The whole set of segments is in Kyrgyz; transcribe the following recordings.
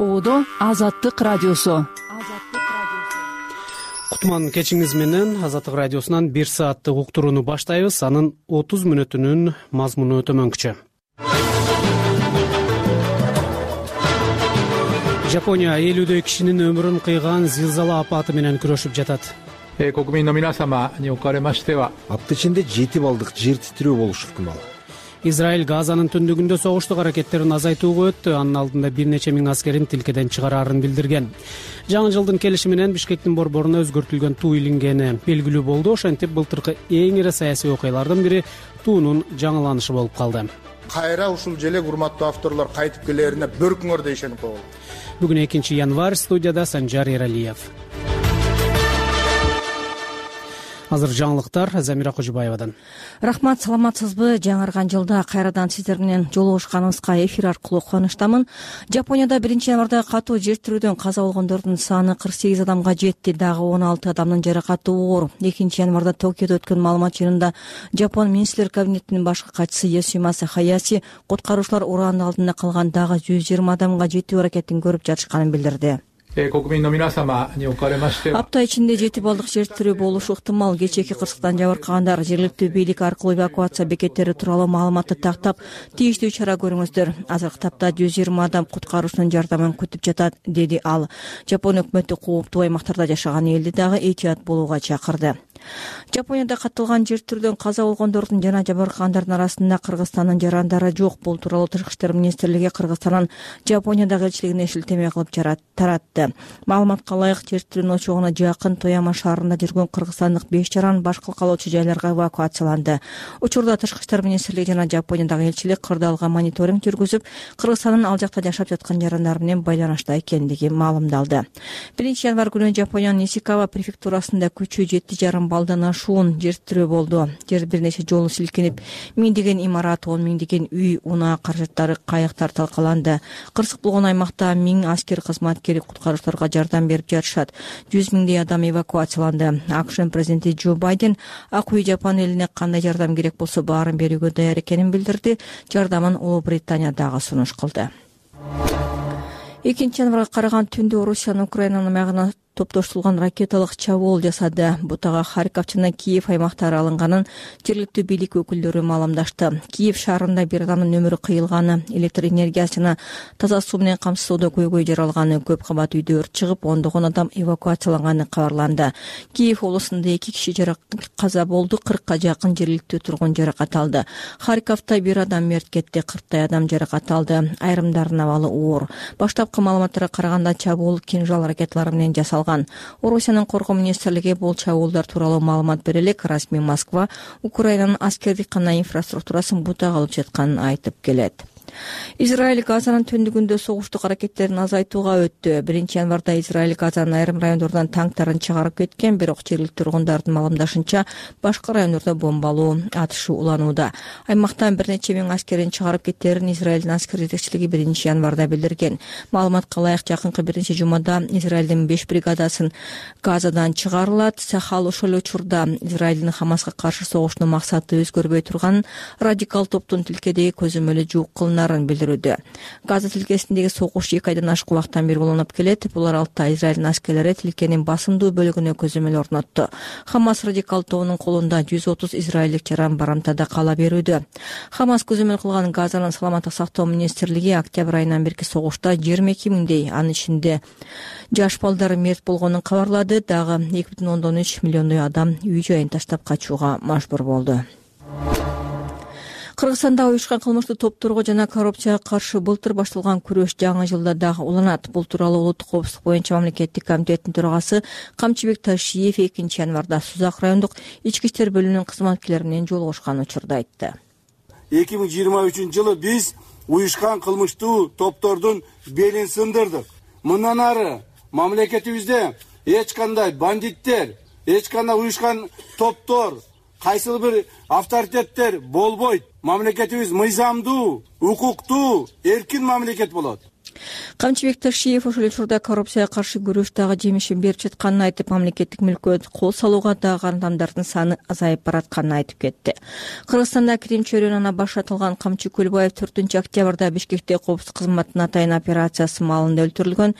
Оодо Азаттык радиосу. Кутман кечиңиз менен Азаттык радиосунан 1 сааттык уктурууну баштайбыз. Анын 30 мүнөтүнүн мазмуну төмөнкүчө. Жапония 50 кишинин өмүрүн кыйган зилзала апаты менен күрөшүп жатат. 国民の皆様におかれましては апта ичинде 7 балдык жер титирөө болушу ыктымал. Израиль Газанын түндүгүндө согуштук аракеттерин азайтууга өттү. Анын алдында бир нече миң аскерин тилкеден чыгараарын билдирген. Жаңы жылдын келиши менен Бишкектин борборуна өзгөртүлгөн туу илингени белгилүү болду. Ошентип былтыркы эң ири саясий окуялардын бири туунун жаңыланышы болуп калды. Кайра ушул желек урматтуу авторлор кайтып келерине бір күңөрдө ишенип коелу. Бүгүн 2 январь, студияда Санжар Эралиев. Азыр жаңылыктар Замира Кожубаевадан. Рахмат, саламатсызбы? Жаңырган жылда кайрадан сиздер менен жолугушканыбызга эфир аркылуу кубанычтамын. Жапонияда 1 январда катуу жер тирүүдөн каза болгондордун саны 48 адамга жетти, дагы 16 адамдын жаракаты оор. 2 январда Токиодо өткөн маалымат жыйынында Жапон министрлер кабинетинин башкы катчысы Ясумаса Хаяси куткаруучулар ураандын алдында калган дагы 120 адамга жетүү аракетин көрүп жатышканын билдирди. 国民の皆様におかれましては апта ичинде 7 балдык жер тирөө болушу ыктымал. Кечээки кырсыктан жабыркагандар жергиликтүү бийлик аркылуу эвакуация бекеттери тууралуу маалыматты тактап тийиштүү чара көрүңүздөр. Азыркы тапта 120 адам куткаруучунун жардамын күтүп жатат, деди ал. Жапон өкмөтү кооптуу аймактарда жашаган элди дагы этият болууга чакырды. Жапонияда катталган жер тирүүдөн каза болгондордун жана жабыркагандардын арасында Кыргызстандын жарандары жок. Бул тууралуу Тышкы иштер министрлиги Кыргызстандын Жапониядагы элчилигине шилтеме кылып таратты. Маалыматка ылайык, жер тирүүнүн очогуна жакын Тояма шаарында жүргөн кыргызстандык 5 жаран башка калуучу жайларга эвакуацияланды. Учурда Тышкы иштер министрлиги жана Жапониядагы элчилик кырдаалга мониторинг жүргүзүп, Кыргызстандын ал жакта жашап жаткан жарандар менен байланышта экендиги маалымдалды. 1 январь күнү Жапониянын Исикава префектурасында күчү 7,5 балдан ашуун жер тирөө болду. Жер бир нече жолу силкинип, миңдеген имарат, 10 миңдеген үй, унаа каражаттары, кайыктар талкаланды. Кырсык болгон аймакта 1000 аскер кызматкери куткаруучуларга жардам берип жатышат. 100 миңдей адам эвакуацияланды. АКШ президенти Джо Байден Ак үй Жапон элине кандай жардам керек болсо баарын берүүгө даяр экенин билдирди. Жардамын Улуу Британия дагы сунуш кылды. 2 январга караган түндө Орусиянын Украинанын аймагына топтоштулган ракеталык чабуул жасады. Бутага Харьков жана Киев аймактары алынганын жергиликтүү бийлик өкүлдөрү маалымдашты. Киев шаарында бир адамдын өмүрү кыйылганы, электр энергиясы жана таза суу менен камсыздоодо көйгөй жаралганы, көп кабат үйдө өрт чыгып, ондогон адам эвакуацияланганы кабарланды. Киев облусунда 2 киши каза болду, 40ка жакын жергиликтүү тургун жаракат алды. Харьковдо бир адам мерт кетти, 40 адам жаракат алды. Айрымдарынын абалы оор. Баштапкы маалыматтарга караганда чабуул кинжал ракеталары менен жасалган. Орусиянын коргоо министрлиги бул чабуулдар тууралуу маалымат бере элек, расмий Москва Украинанын аскердик жана инфраструктурасын бутак алып жатканын айтып келет. Израиль Газанын түндүгүндө согуштук аракеттерин азайтууга өттү. 1 январда Израиль Газанын айрым райондордон танктарын чыгарып кеткен, бирок жергиликтүү тургундардын маалымдашынча башка райондордо бомбалуу атышы уланууда. Аймактан бир нече миң аскерин чыгарып кеттерин Израилдин аскер жетекчилиги 1 январда билдирген. Маалыматка ылайык, жакынкы 1 жумада Израилдин 5 бригадасын Газадан чыгарылат. Сахал ошол учурда Израилдин Хамаска каршы согуштун максаты өзгөрбөй турганын, радикал топтун тилкедеги көзөмөлү жуук кылынарын билдирүүдө. Газа тилкесиндеги согуш 2 айдан ашык убактан бери уланып келет. Бул аралыкта Израилдин аскерлери тилкенин басымдуу бөлүгүнө көзөмөл орнотту. Хамас радикал тобунун колунда 130 израилдик жаран барымтада кала берүүдө. Хамас көзөмөл кылган Газанын саламаттык сактоо министрлиги октябрь айынан берки согушта 22 миңдей, анын ичинде жаш балдар мерт болгонун кабарлады. Дагы 2,3 миллиондой адам үй жайын таштап качууга мажбур болду. Кыргызстанда уюшкан кылмыштуу топторго жана коррупцияга каршы былтыр башталган күрөш жаңы жылда дагы уланат. Бул тууралуу Улуттук коопсуздук боюнча мамлекеттик комитеттин төрагасы Камчыбек Ташиев 2 январда Сузак райондук ички иштер бөлүмүнүн кызматкерлери менен жолугушкан учурда айтты. 2023-жылы биз уюшкан кылмыштуу топтордун белин сындырдык. Мындан ары мамлекетибизде эч кандай бандиттер, эч кандай уюшкан топтор, кайсыл бир авторитеттер болбойт. Мамлекетибиз мыйзамдуу, укуктуу, эркин мамлекет болот. Камчыбек Ташиев ошол учурда коррупцияга каршы күрөш дагы жемишин берип жатканын айтып, мамлекеттик мүлккө кол салууга дагы адамдардын саны азайып баратканын айтып кетти. Кыргызстанда Крим чөйрөнүнөн башталган Камчы Көлбаев 4 октябрда Бишкекте коопсуздук кызматтын атайын операциясы маалында өлтүрүлгөн.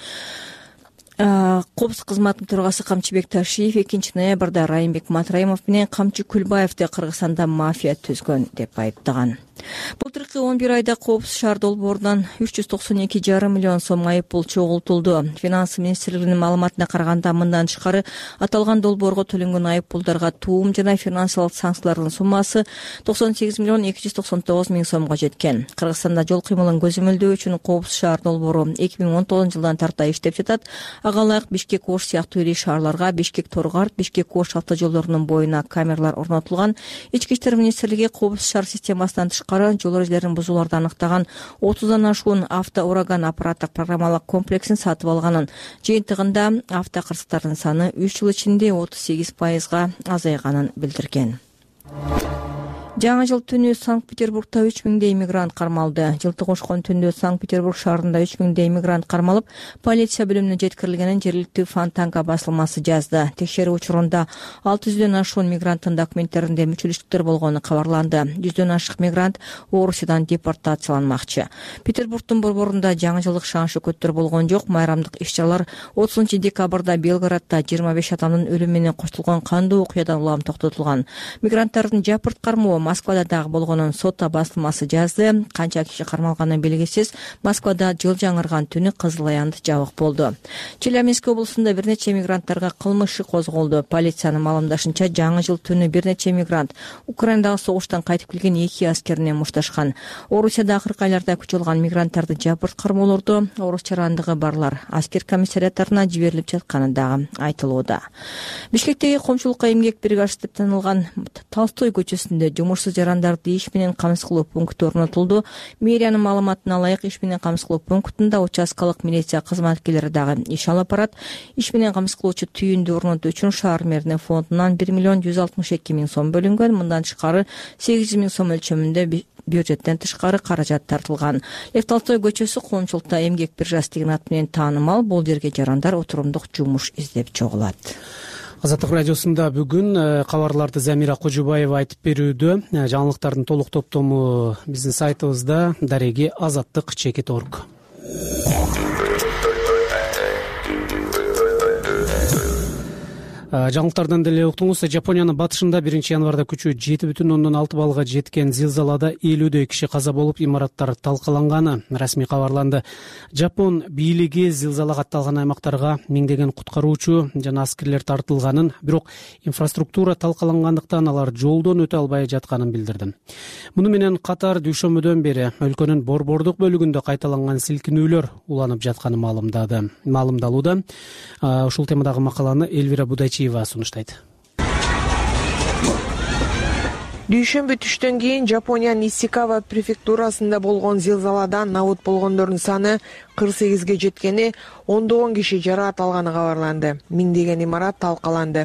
Коопсуздук кызматтын төрагасы Камчыбек Ташиев 2 ноябрда Райымбек Матраимов менен Камчы Көлбаевди Кыргызстанда мафия түзгөн деп айыптаган. Былтыркы 11 айда Коопсуз шаар долбоорунан 392,5 миллион сом айыппул чогултулду. Финанс министрлигинин маалыматына караганда, мындан тышкары аталган долбоорго төлөнгөн айыппулдарга туум жана финансылык санкциялардын суммасы 98 миллион 299 миң сомго жеткен. Кыргызстанда жол кыймылын көзөмөлдөө үчүн Коопсуз шаар долбоору 2019 жылдан тарта иштеп жатат. Ага ылайык Бишкек Ош сыяктуу ири шаарларга Бишкек Торгарт, Бишкек Ош автожолдорунун боюна камералар орнотулган. Ички иштер министрлиги Коопсуз шаар системасынан жол эрежелерин бузууларды аныктаган 30дан ашуун автоураган аппараттык программалык комплексин сатып алганын, жыйынтыгында автокырсыктардын саны 3 жыл ичинде 38%га азайганын билдирген. Жаңы жыл түнү Санкт-Петербургда 3000 иммигрант кармалды. Жылтык ошкон түндө Санкт-Петербург шаарында 3000 иммигрант кармалып, полиция бөлүмүнө жеткирилгенин жергиликтүү Фонтанка басылмасы жазды. Текшерүү учурунда 600дөн ашуун мигранттын документтеринде мүчүлүштүктөр болгону кабарланды. 100дөн ашык мигрант Орусиядан депортацияланмакчы. Петербургдун борборунда жаңы жылдык шаан-шөкөттөр болгон жок. Майрамдык иш-чаралар 30 декабрда Белградда 25 адамдын өлүмү менен коштолгон кандуу окуядан улам токтотулган. Мигранттардын жапырт кармоо Москвада дагы болгонун Сота басылмасы жазды. Канча киши кармалганы белгисиз. Москвада жыл жаңырган түнү кызыл аянт жабык болду. Челябинск облусунда бир нече мигранттарга кылмыш иши козголду. Полициянын маалымдашынча, жаңы жыл түнү бир нече мигрант Украинадагы согуштан кайтып келген 2 аскерине мушташкан. Орусияда акыркы айларда күч алган мигранттарды жапырт кармоолорду орус жарандыгы барлар аскер комиссариаттарына жиберилип жатканы дагы айтылууда. Бишкектеги коомчулукка эмгек бригадасы деп танылган Толстой көчөсүндө жумушсуз жарандарды иш менен камсыз кылуу пункту орнотулду. Мэриянын маалыматына ылайык, иш менен камсыз кылуу пунктунда участкалык милиция кызматкерлери дагы иш алып барат. Иш менен камсыз кылуучу түйүндү орнотуу үчүн шаар мэринин фондунан 1 миллион 162 миң сом бөлүнгөн. Мындан тышкары 800 миң сом өлчөмүндө бюджеттен тышкары каражат тартылган. Лев Толстой көчөсү коомчулукта эмгек биржасы деген ат менен таанымал. Бул жерге жарандар отурумдук жумуш издеп чогулат. Азаттык радиосунда бүгүн кабарларды Замира Кожубаева айтып берүүдө. Жаңылыктардын толук топтому биздин сайтыбызда @azattyk.org. Жаңылыктардан деле уктуңуз. Жапониянын батышында 1 январда күчү 7,6 баллга жеткен зилзалада 50дөй киши каза болуп, имараттар талкаланганы расмий кабарланды. Жапон бийлиги зилзала катталган аймактарга миңдеген куткаруучу жана аскерлер тартылганын, бирок инфраструктура талкалангандыктан алар жолдон өтө албай жатканын билдирди. Муну менен катар дүйшөмбөдөн бери өлкөнүн борбордук бөлүгүндө кайталанган силкинүүлөр уланып жатканы маалымдалууда. Ушул темадагы макаланы Эльвира Будайчиева сунуштайт. Дүйшөмбү түштөн кийин Жапониянын Исикава префектурасында болгон зилзаладан набут болгондордун саны 48ге жеткени, ондогон киши жараат алганы кабарланды. Миңдеген имарат талкаланды.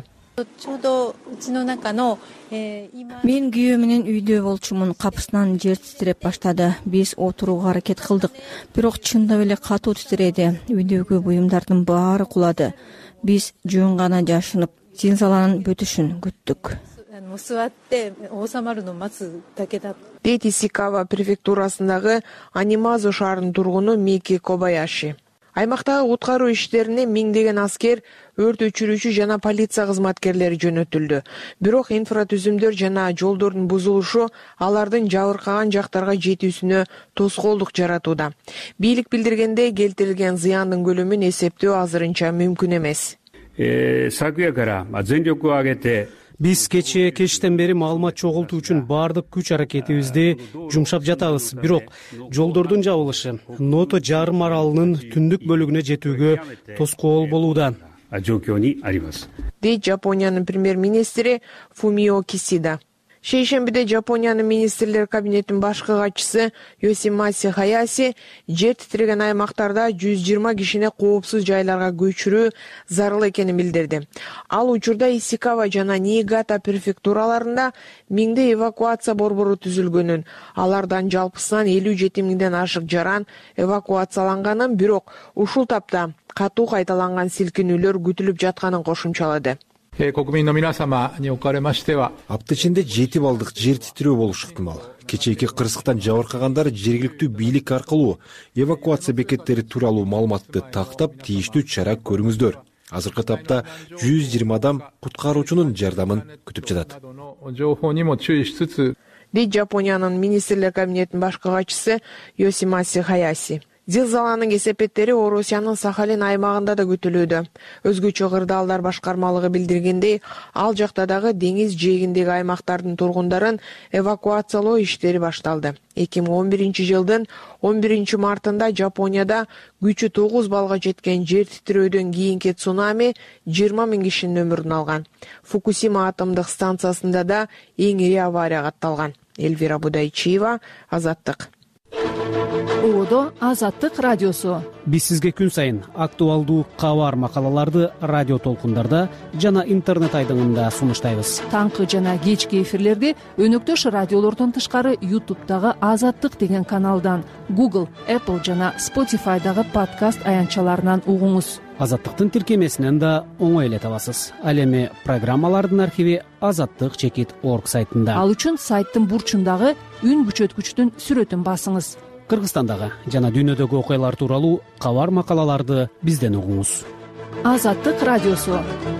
Мен күйөө менен үйдө болчумун. Капысынан жер титиреп баштады. Биз отурууга аракет кылдык, бирок чындап эле катуу титиреди. Үйдөгү буюмдардын баары кулады. Биз жөн гана жашынып, зилзаланын бүтүшүн күттүк. Дейт Исикава префектурасындагы Анимазу шаарынын тургуну Мики Кобаяши. Аймактагы куткаруу иштерине миңдеген аскер, өрт өчүрүүчү жана полиция кызматкерлери жөнөтүлдү. Бирок инфратүзүмдөр жана жолдордун бузулушу алардын жабыркаган жактарга жетүүсүнө тоскоолдук жаратууда. Бийлик билдиргендей, келтирилген зыяндын көлөмүн эсептөө азырынча мүмкүн эмес. Биз кечтен бери маалымат чогултуу үчүн баардык күч аракетибизди жумшап жатабыз. Бирок жолдордун жабылышы Ното жарым аралынын түндүк бөлүгүнө жетүүгө тоскоол болууда. Дейт Жапониянын премьер-министри Фумио Кисида. Шейшембиде Жапониянын министрлер кабинетинин башкы катчысы Йосимаси Хаяси жер титиреген аймактарда 120 кишини коопсуз жайларга көчүрүү зарыл экенин билдирди. Ал учурда Исикава жана Ниигата префектураларында миңде эвакуация борбору түзүлгөнүн, алардан жалпысынан 57 миңден ашык жаран эвакуацияланганын, бирок ушул тапта катуу кайталанган силкинүүлөр күтүлүп жатканын кошумчалады. 国民の皆様におかれましては апта ичинде 7 балдык жер титирөө болушу ыктымал. Кечээки кырсыктан жабыркагандар жергиликтүү бийлик аркылуу эвакуация бекеттери тууралуу маалыматты тактап, тийиштүү чара көрүңүздөр. Азыркы тапта 120 адам куткаруучунун жардамын күтүп жатат. 情報にも注意しつつ дейт Жапониянын министрлер кабинетинин башкы катчысы Йосимаси Хаяси. Зилзаланын кесепеттери Орусиянын Сахалин аймагында да күтүлүүдө. Өзгөчө кырдаалдар башкармалыгы билдиргендей, ал жакта дагы деңиз жээгиндеги аймактардын тургундарын эвакуациялоо иштери башталды. 2011 жылдын 11 мартында Жапонияда күчү 9 балга жеткен жер титирөөдөн кийинки цунами 20 миң кишинин өмүрүн алган. Фукусима атомдук станциясында да эң ири авария катталган. Эльвира Будайчиева, Азаттык. Одо Азаттык радиосу. Биз сизге күн сайын актуалдуу кабар макалаларды радио толкундарда жана интернет айдыңында сунуштайбыз. Таңкы жана кечки эфирлерди өнөктөш радиолордон тышкары YouTube'дагы Азаттык деген каналдан, Google, Apple жана Spotify'дагы подкаст аянтчаларынан угуңуз. Азаттыктын тиркемесинен да оңой эле табасыз. Ал эми программалардын архиви azattik.org сайтында. Ал үчүн сайттын бурчундагы үн күчөткүчтүн сүрөтүн басыңыз. Кыргызстандагы жана дүйнөдөгү окуялар тууралуу кабар макалаларды бизден угуңуз. Азаттык радиосу.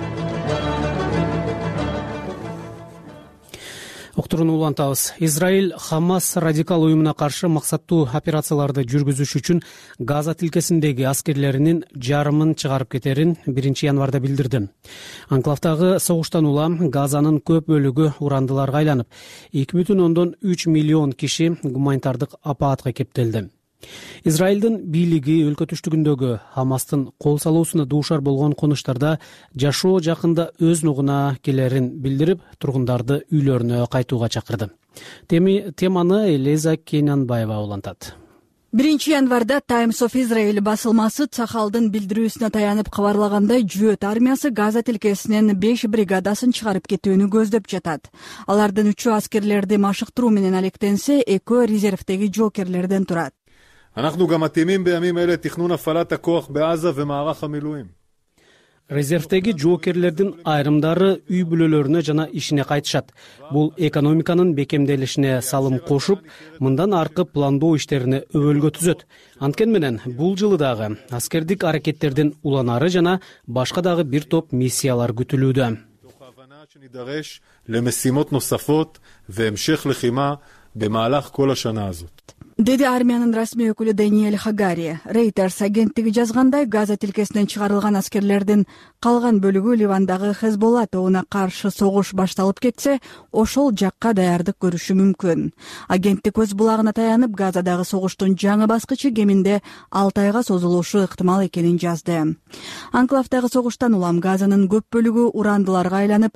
Октуруну улантабыз. Израиль Хамас радикал уюмуна каршы максаттуу операцияларды жүргүзүш үчүн Газа тилкесиндеги аскерлеринин жарымын чыгарып кетерин 1 январда билдирди. Анклавдагы согуштан улам Газанын көп бөлүгү урандыларга айланып, 2,3 миллион киши гуманитардык апаатка кептелди. Израилдин бийлиги өлкө түштүгүндөгү Хамастын кол салуусуна дуушар болгон конуштарда жашоо жакында өз нугуна келерин билдирип, тургундарды үйлөрүнө кайтууга чакырды. Теманы Элиза Кенанбаева улантат. 1 январда Times of Israel басылмасы Цахалдын билдирүүсүнө таянып кабарлагандай, Жүйөт армиясы Газа тилкесинен 5 бригадасын чыгарып кетүүнү көздөп жатат. Алардын 3 аскерлерди машыктыруу менен алектенсе, 2 резервдеги жокерлерден турат. אנחנו גם מתאימים בימים אלה תכנון הפעלת הכוח בעזה ומערך המילואים. Резервдеги жоокерлердин айрымдары үй бүлөлөрүнө жана ишине кайтышат. Бул экономиканын бекемделишине салым кошуп, мындан аркы пландоо иштерине өбөлгө түзөт. Анткени менен бул жылы дагы аскердик аракеттердин уланары жана башка дагы бир топ миссиялар күтүлүүдө. שנידרש למשימות נוספות והמשך לחימה במהלך כל השנה הזאת. Деди армиянын расмий өкүлү Даниэль Хагари. Reuters агенттиги жазгандай, Газа тилкесинен чыгарылган аскерлердин калган бөлүгү Ливандагы Хезболла тобуна каршы согуш башталып кетсе, ошол жакка даярдык көрүшү мүмкүн. Агенттик өз булагына таянып, Газадагы согуштун жаңы баскычы кеминде 6 айга созулушу ыктымал экенин жазды. Анклавдагы согуштан улам Газанын көп бөлүгү урандыларга айланып,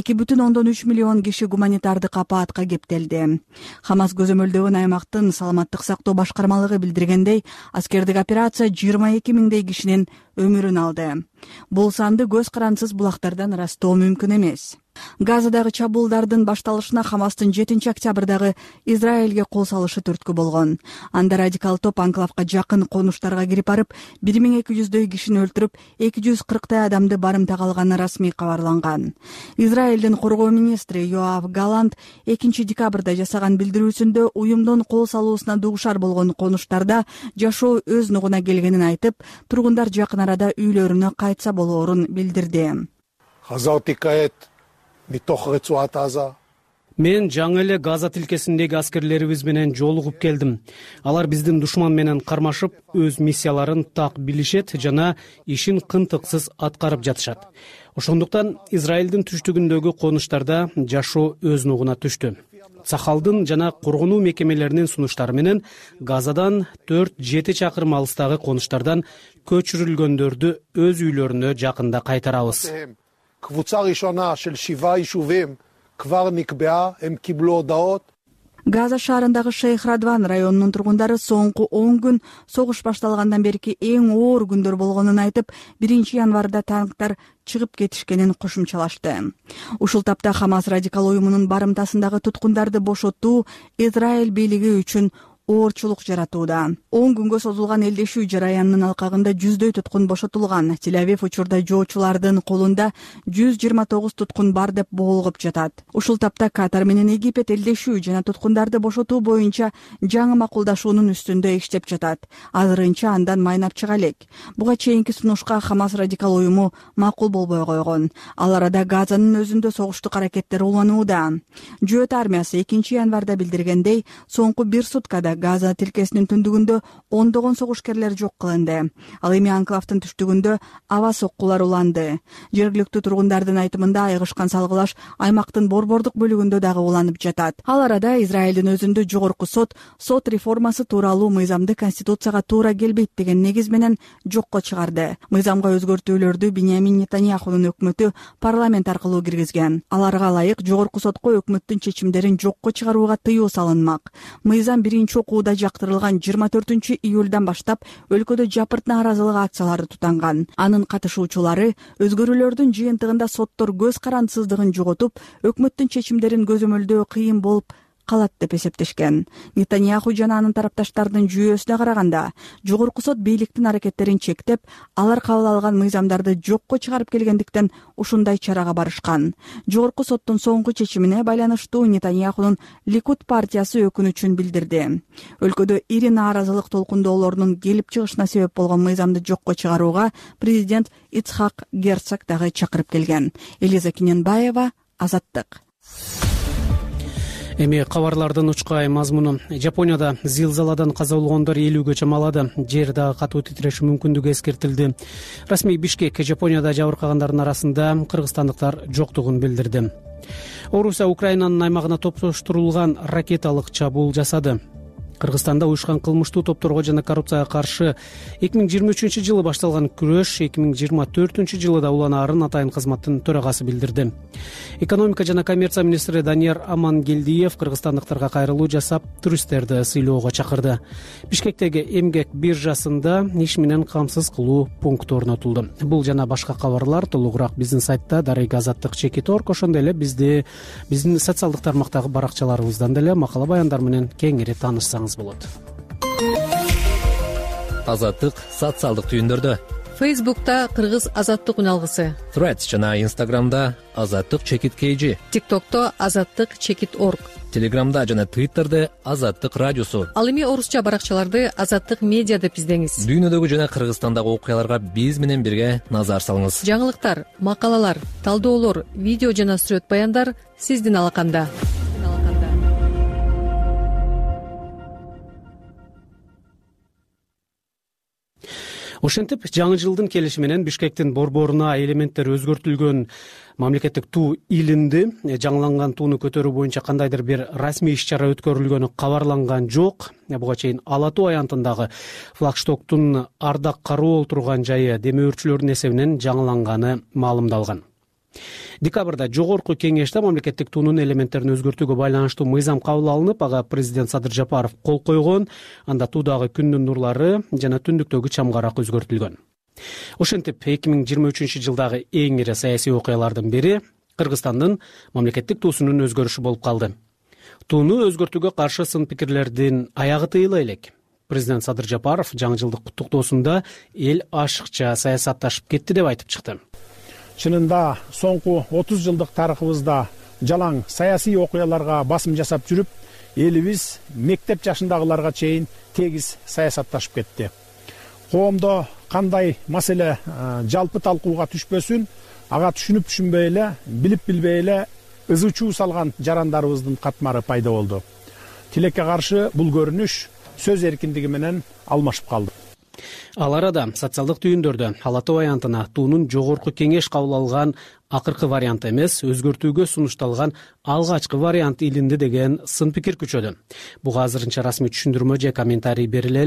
2,3 миллион киши гуманитардык апаатка кептелди. Хамас көзөмөлдөгөн аймактын саламаттык сактоо башкармалыгы билдиргендей, аскердик операция 22 миңдей кишинин өмүрүн алды. Бул санды көз карансыз булактардан ырастоо мүмкүн эмес. Газадагы чабуулдардын башталышына Хамастын 7 октябрдагы Израилге кол салышы түрткү болгон. Анда радикал топ анклавга жакын конуштарга кирип барып, 1200дөй кишини өлтүрүп, 240 адамды барымтага алганы расмий кабарланган. Израилдин коргоо министри Йоав Галант 2 декабрда жасаган билдирүүсүндө уюмдун кол салуусуна дуушар болгон конуштарда жашоо өз нугуна келгенин айтып, тургундар жакын арада үйлөрүнө кайтса болоорун билдирди. Мен жаңы эле Газа тилкесиндеги аскерлерибиз менен жолугуп келдим. Алар биздин душман менен кармашып, өз миссияларын так билишет жана ишин кынтыксыз аткарып жатышат. Ошондуктан Израилдин түштүгүндөгү конуштарда жашоо өз нугуна түштү. Цахалдын жана коргонуу мекемелеринин сунуштары менен Газадан 4-7 чакырым алыстагы конуштардан көчүрүлгөндөрдү өз үйлөрүнө жакында кайтарабыз. קבוצה ראשונה של 7 יישובים כבר נקבעה, הם קיבלו הודעות. Газа шаарындагы Шейх Радван районунун тургундары соңку 10 күн согуш башталгандан берки эң оор күндөр болгонун айтып, 1 январда танктар чыгып кетишкенин кошумчалашты. Ушул тапта Хамас радикал уюмунун барымтасындагы туткундарды бошотуу Израиль бийлиги үчүн оорчулук жаратууда. 10 күнгө созулган элдешүү жараянынын алкагында жүздөй туткун бошотулган. Тель-Авив учурда жоочулардын колунда 129 туткун бар деп боолгоп жатат. Ушул тапта Катар менен Египет элдешүү жана туткундарды бошотуу боюнча жаңы макулдашуунун үстүндө иштеп жатат. Азырынча андан майнап чыга элек. Буга чейинки сунушка Хамас радикал уюму макул болбой койгон. Ал арада Газанын өзүндө согуштук аракеттер уланууда. Жөөт армиясы 2 январда билдиргендей, соңку 1 суткада Газа тилкесинин түндүгүндө ондогон согушкерлер жок кылынды. Ал эми анклавдын түштүгүндө аба соккулар уланды. Жергиликтүү тургундардын айтымында айгышкан салгылаш аймактын борбордук бөлүгүндө дагы уланып жатат. Ал арада Израилдин өзүндө жогорку сот реформасы тууралуу мыйзамды конституцияга туура келбейт деген негиз менен жокко чыгарды. Мыйзамга өзгөртүүлөрдү Биньямин Нетаньяхунун өкмөтү парламент аркылуу киргизген. Аларга ылайык жогорку сотко өкмөттүн чечимдерин жокко чыгарууга тыюу салынмак. Мыйзам окууда жактырылган 24 июлдан баштап өлкөдө жапырт нааразылык акциялары тутанган. Анын катышуучулары өзгөрүүлөрдүн жыйынтыгында соттор көз карандысыздыгын жоготуп, өкмөттүн чечимдерин көзөмөлдөө кыйын болуп калат деп эсептешкен. Нетаньяху жана анын тарапташтарынын жүйөсүнө караганда, жогорку сот бийликтин аракеттерин чектеп, алар кабыл алган мыйзамдарды жокко чыгарып келгендиктен ушундай чарага барышкан. Жогорку соттун соңку чечимине байланыштуу Нетаньяхунун Ликуд партиясы өкүнүчүн билдирди. Өлкөдө ири нааразылык толкундоолорунун келип чыгышына себеп болгон мыйзамды жокко чыгарууга президент Ицхак Герцог дагы чакырып келген. Элиза Киненбаева, Азаттык. Эми кабарлардын учкай мазмуну. Жапонияда зилзаладан каза болгондор 50-гө чамалады. Жер дагы катуу титреши мүмкүндүгү эскертилди. Расмий Бишкек Жапонияда жабыркагандардын арасында кыргызстандыктар жоктугун билдирди. Орусия Украинанын аймагына топтоштурулган ракеталык чабуул жасады. Кыргызстанда уюшкан кылмыштуу топторго жана коррупцияга каршы 2023-жылы башталган күрөш 2024-жылы да уланаарын атайын кызматтын төрагасы билдирди. Экономика жана коммерция министри Данияр Амангелдиев кыргызстандыктарга кайрылуу жасап, туристтерди сыйлоого чакырды. Бишкектеги эмгек биржасында иш менен камсыз кылуу пункту орнотулду. Бул жана башка кабарлар толугураак биздин сайтта Дарыга Азаттык Чекит.org, ошондой эле биздин социалдык тармактагы баракчаларыбыздан деле макала баяндар менен кеңири таанышсаңыз болот. Азаттык социалдык түйүндөрдө. Фейсбукта Кыргыз Азаттык үналгысы. Threads жана Instagramда Азаттык Чекит KG. TikTokто Азаттык Чекит.org. Телеграмда жана Twitterде Азаттык радиосу. Ал эми орусча баракчаларды Азаттык медиа деп издеңиз. Дүйнөдөгү жана Кыргызстандагы окуяларга биз менен бирге назар салыңыз. Жаңылыктар, макалалар, талдоолор, видео жана сүрөт баяндар сиздин алаканда. Ошентип, жаңы жылдын келиши менен Бишкектин борборуна элементтер өзгөртүлгөн мамлекеттик туу илинди. Жаңыланган тууну көтөрүү боюнча кандайдыр бир расмий иш-чара өткөрүлгөнү кабарланган жок. Буга чейин Ала Тоо аянтындагы флагштоктун ардак кароо турган жайы демөөрчүлөрдүн эсебинен жаңыланганы маалымдалган. Декабрда жогорку кеңеште мамлекеттик туунун элементтерин өзгөртүүгө байланыштуу мыйзам кабыл алынып, ага президент Садыр Жапаров кол койгон. Анда туудагы күндүн нурлары жана түндүктөгү чамгарак өзгөртүлгөн. Ошентип, 2023-жылдагы эң ири саясий окуялардын бири Кыргызстандын мамлекеттик туусунун өзгөрүшү болуп калды. Тууну өзгөртүүгө каршы сын пикирлердин аягы тыйыла элек. Президент Садыр Жапаров жаңы жылдык куттуктоосунда эл ашыкча саясатташып кетти деп айтып чыкты. Чынында соңку 30 жылдык тарыхыбызда жалаң саясий окуяларга басым жасап жүрүп, элибиз мектеп жашындагыларга чейин тегиз саясатташып кетти. Коомдо кандай маселе жалпы талкууга түшпөсүн, ага түшүнүп-түшүнбөй эле, билип-билбей эле ызы чуу салган жарандарыбыздын катмары пайда болду. Тилекке каршы бул көрүнүш сөз эркиндиги менен алмашып калды. Ал арада социалдык түйүндөрдө Ала Тоо аянтына туунун жогорку кеңеш кабыл алган акыркы вариант эмес, өзгөртүүгө сунушталган алгачкы вариант илинди деген сын пикир күчөдү. Буга азырынча расмий түшүндүрмө же комментарий бериле элек.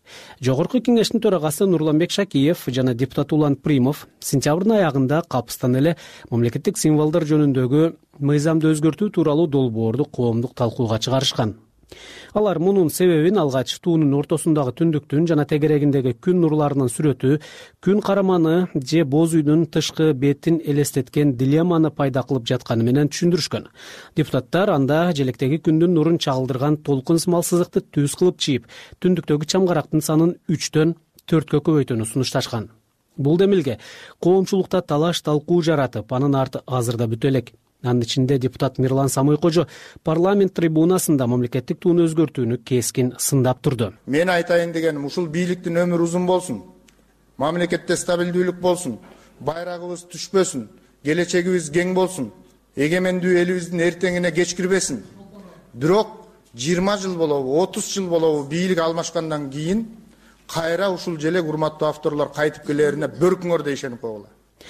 Жогорку кеңештин төрагасы Нурланбек Шакиев жана депутат Улан Примов сентябрдын аягында капыстан эле мамлекеттик символдор жөнүндөгү мыйзамды өзгөртүү тууралуу долбоорду коомдук талкууга чыгарышкан. Алар мунун себебин алгач туунун ортосундагы түндүктүн жана тегерегиндеги күн нурларынын сүрөтү күн караманы же боз үйдүн тышкы бетин элестеткен дилемманы пайда кылып жатканы менен түшүндүрүшкөн. Депутаттар анда желектеги күндүн нурун чагылдырган толкун сымал сызыкты түз кылып чийип, түндүктөгү чамгарактын санын 3-төн 4кө көбөйтүүнү сунушташкан. Бул демилге коомчулукта талаш талкуу жаратып, анын арты азырда бүтө элек. Анын ичинде депутат Мирлан Самойкожо парламент трибунасында мамлекеттик тууну өзгөртүүнү кескин сындап турду. Мен айтайын дегеним, ушул бийликтин өмүрү узун болсун, мамлекетте стабилдүүлүк болсун, байрагыбыз түшпөсүн, келечегибиз кең болсун, эгемендүү элибиздин эртеңине кечкирбесин. Бирок 20 жыл болобу, 30 жыл болобу бийлик алмашкандан кийин кайра ушул желек урматтуу авторлор кайтып келерине бөркүңөр ишенип койгула.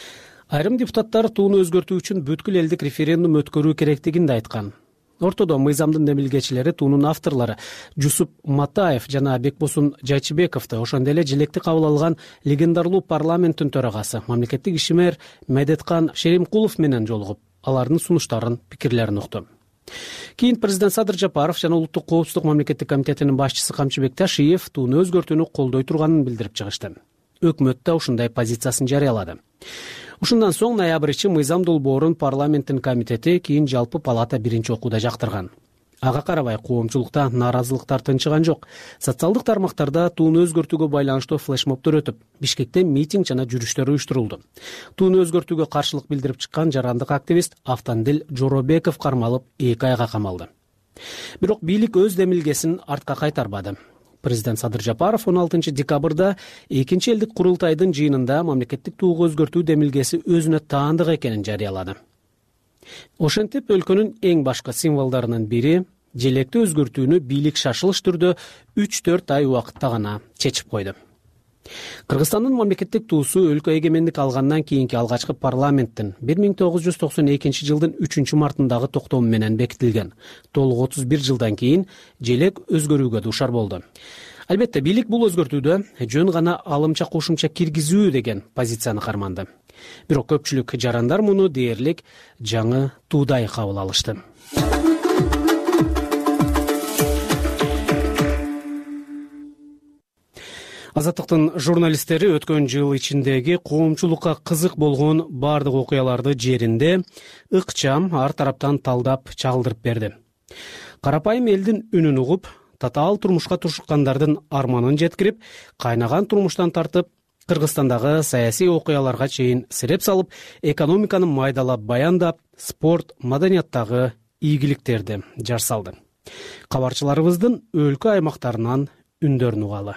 Айрым депутаттар тууну өзгөртүү үчүн бүткүл элдик референдум өткөрүү керектигин да айткан. Ортодо мыйзамдын демилгечилери туунун авторлору Жусуп Матаев жана Бекбосун Жайчыбековду, ошондой эле желекти кабыл алган легендарлуу парламенттин төрагасы мамлекеттик ишмер Медеткан Шеримкулов менен жолугуп, алардын сунуштарын, пикирлерин укту. Кийин президент Садыр Жапаров жана улуттук коопсуздук мамлекеттик комитетинин башчысы Камчыбек Ташиев тууну өзгөртүүнү колдой турганын билдирип чыгышты. Өкмөт да ушундай позициясын жарыялады. Ушундан соң ноябрь ичи мыйзам долбоорун парламенттин комитети, кийин жалпы палата биринчи окууда жактырган. Ага карабай коомчулукта нааразылыктар тынчыган жок. Социалдык тармактарда тууну өзгөртүүгө байланыштуу флешмобдор өтүп, Бишкекте митинг жана жүрүштөр уюштурулду. Тууну өзгөртүүгө каршылык билдирип чыккан жарандык активист Автандил Жоробеков кармалып 2 айга камалды. Бирок бийлик өз демилгесин артка кайтарбады. Президент Садыр Жапаров 16 декабрда 2 элдик курултайдын жыйынында мамлекеттик тууга өзгөртүү демилгеси өзүнө таандык экенин жарыялады. Ошентип өлкөнүн эң башкы символдорунун бири желекти өзгөртүүнү бийлик шашылыш түрдө 3-4 ай убакытта гана чечип койду. Кыргызстандын мамлекеттик туусу өлкө эгемендик алгандан кийинки алгачкы парламенттин 1992 жылдын 3 мартындагы токтому менен бекитилген. Толук 31 жылдан кийин желек өзгөрүүгө дуушар болду. Албетте бийлик бул өзгөртүүдө жөн гана алымча кошумча киргизүү деген позицияны карманды. Бирок көпчүлүк жарандар муну дээрлик жаңы туудай кабыл алышты. Азаттыктын журналисттери өткөн жыл ичиндеги коомчулукка кызык болгон бардык окуяларды жеринде ыкчам ар тараптан талдап чагылдырып берди. Карапайым элдин үнүн угуп, татаал турмушка турушкандардын арманын жеткирип, кайнаган турмуштан тартып, Кыргызстандагы саясий окуяларга чейин сиреп салып, экономиканы майдалап баяндап, спорт, маданияттагы ийгиликтерди жар салды. Кабарчыларыбыздын өлкө аймактарынан үндөрүн угалы.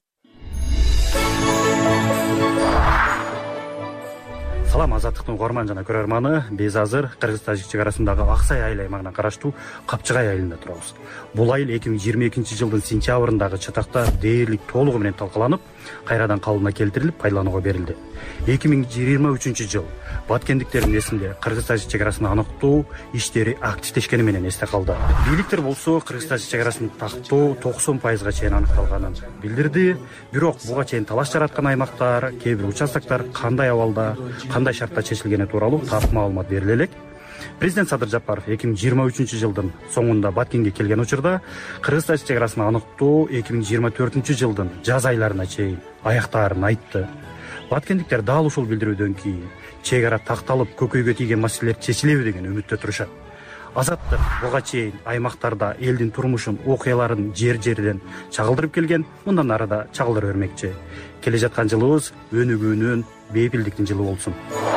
Салам, Азаттыктын угарман жана көрөрманы. Биз азыр Кыргыз-Тажик чек арасындагы Аксай айыл аймагына караштуу Капчыгай айылында турабыз. Бул айыл 2022 жылдын сентябрындагы чатакта дээрлик толугу менен талкаланып, кайрадан калыбына келтирилип, пайдаланууга берилди. 2023 жыл баткендиктердин эсинде Кыргыз-Тажик чек арасын аныктоо иштери активдешкени менен эсте калды. Бийликтер болсо Кыргыз-Тажик чек арасын тактоо 90%га чейин аныкталганын билдирди. Бирок буга чейин талаш жараткан аймактар, кээ бир участоктор кандай абалда, кандай шартта чечилгени тууралуу тартып маалымат бериле элек. Президент Садыр Жапаров 2023 жылдын соңунда Баткенге келген учурда Кыргыз-Тажик чек арасын аныктоо 2024 жылдын жаз айларына чейин аяктаарын айтты. Баткендиктер дал ушул билдирүүдөн кийин чек ара такталып көкөйгө тийген маселелер чечилеби деген үмүттө турушат. Азаттык буга чейин аймактарда элдин турмушун, окуяларын жер-жерден чагылдырып келген, мындан ары да чагылдыра бермекчи. Келе жаткан жылыбыз өнүгүүнүн, бейпилдиктин жылы болсун.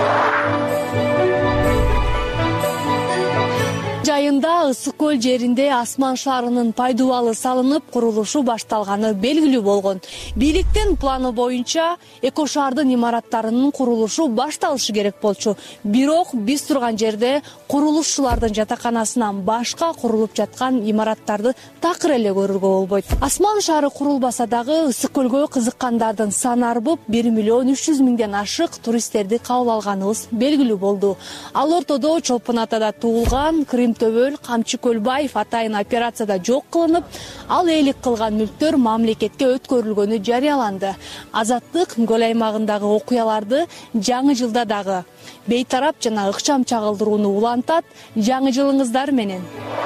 Жайында Ысык көл жеринде Асман шаарынын пайдубалы салынып, курулушу башталганы белгилүү болгон. Бийликтин планы боюнча эко шаардын имараттарынын курулушу башталышы керек болчу. Бирок биз турган жерде курулушчулардын жатаканасынан башка курулуп жаткан имараттарды такыр эле көрүүгө болбойт. Асман шаары курулбаса дагы Ысык көлгө кызыккандардын саны арбып, 1 миллион 300 миңден ашык туристтерди кабыл алганыбыз белгилүү болду. Ал ортодо Чолпон Атада туулган Крым төбөл Камчы Көлбаев атайын операцияда жок кылынып, ал ээлик кылган мүлктөр мамлекетке өткөрүлгөнү жарыяланды. Азаттык көл аймагындагы окуяларды жаңы жылда дагы бейтарап жана ыкчам чагылдырууну улантат. Жаңы жылыңыздар менен.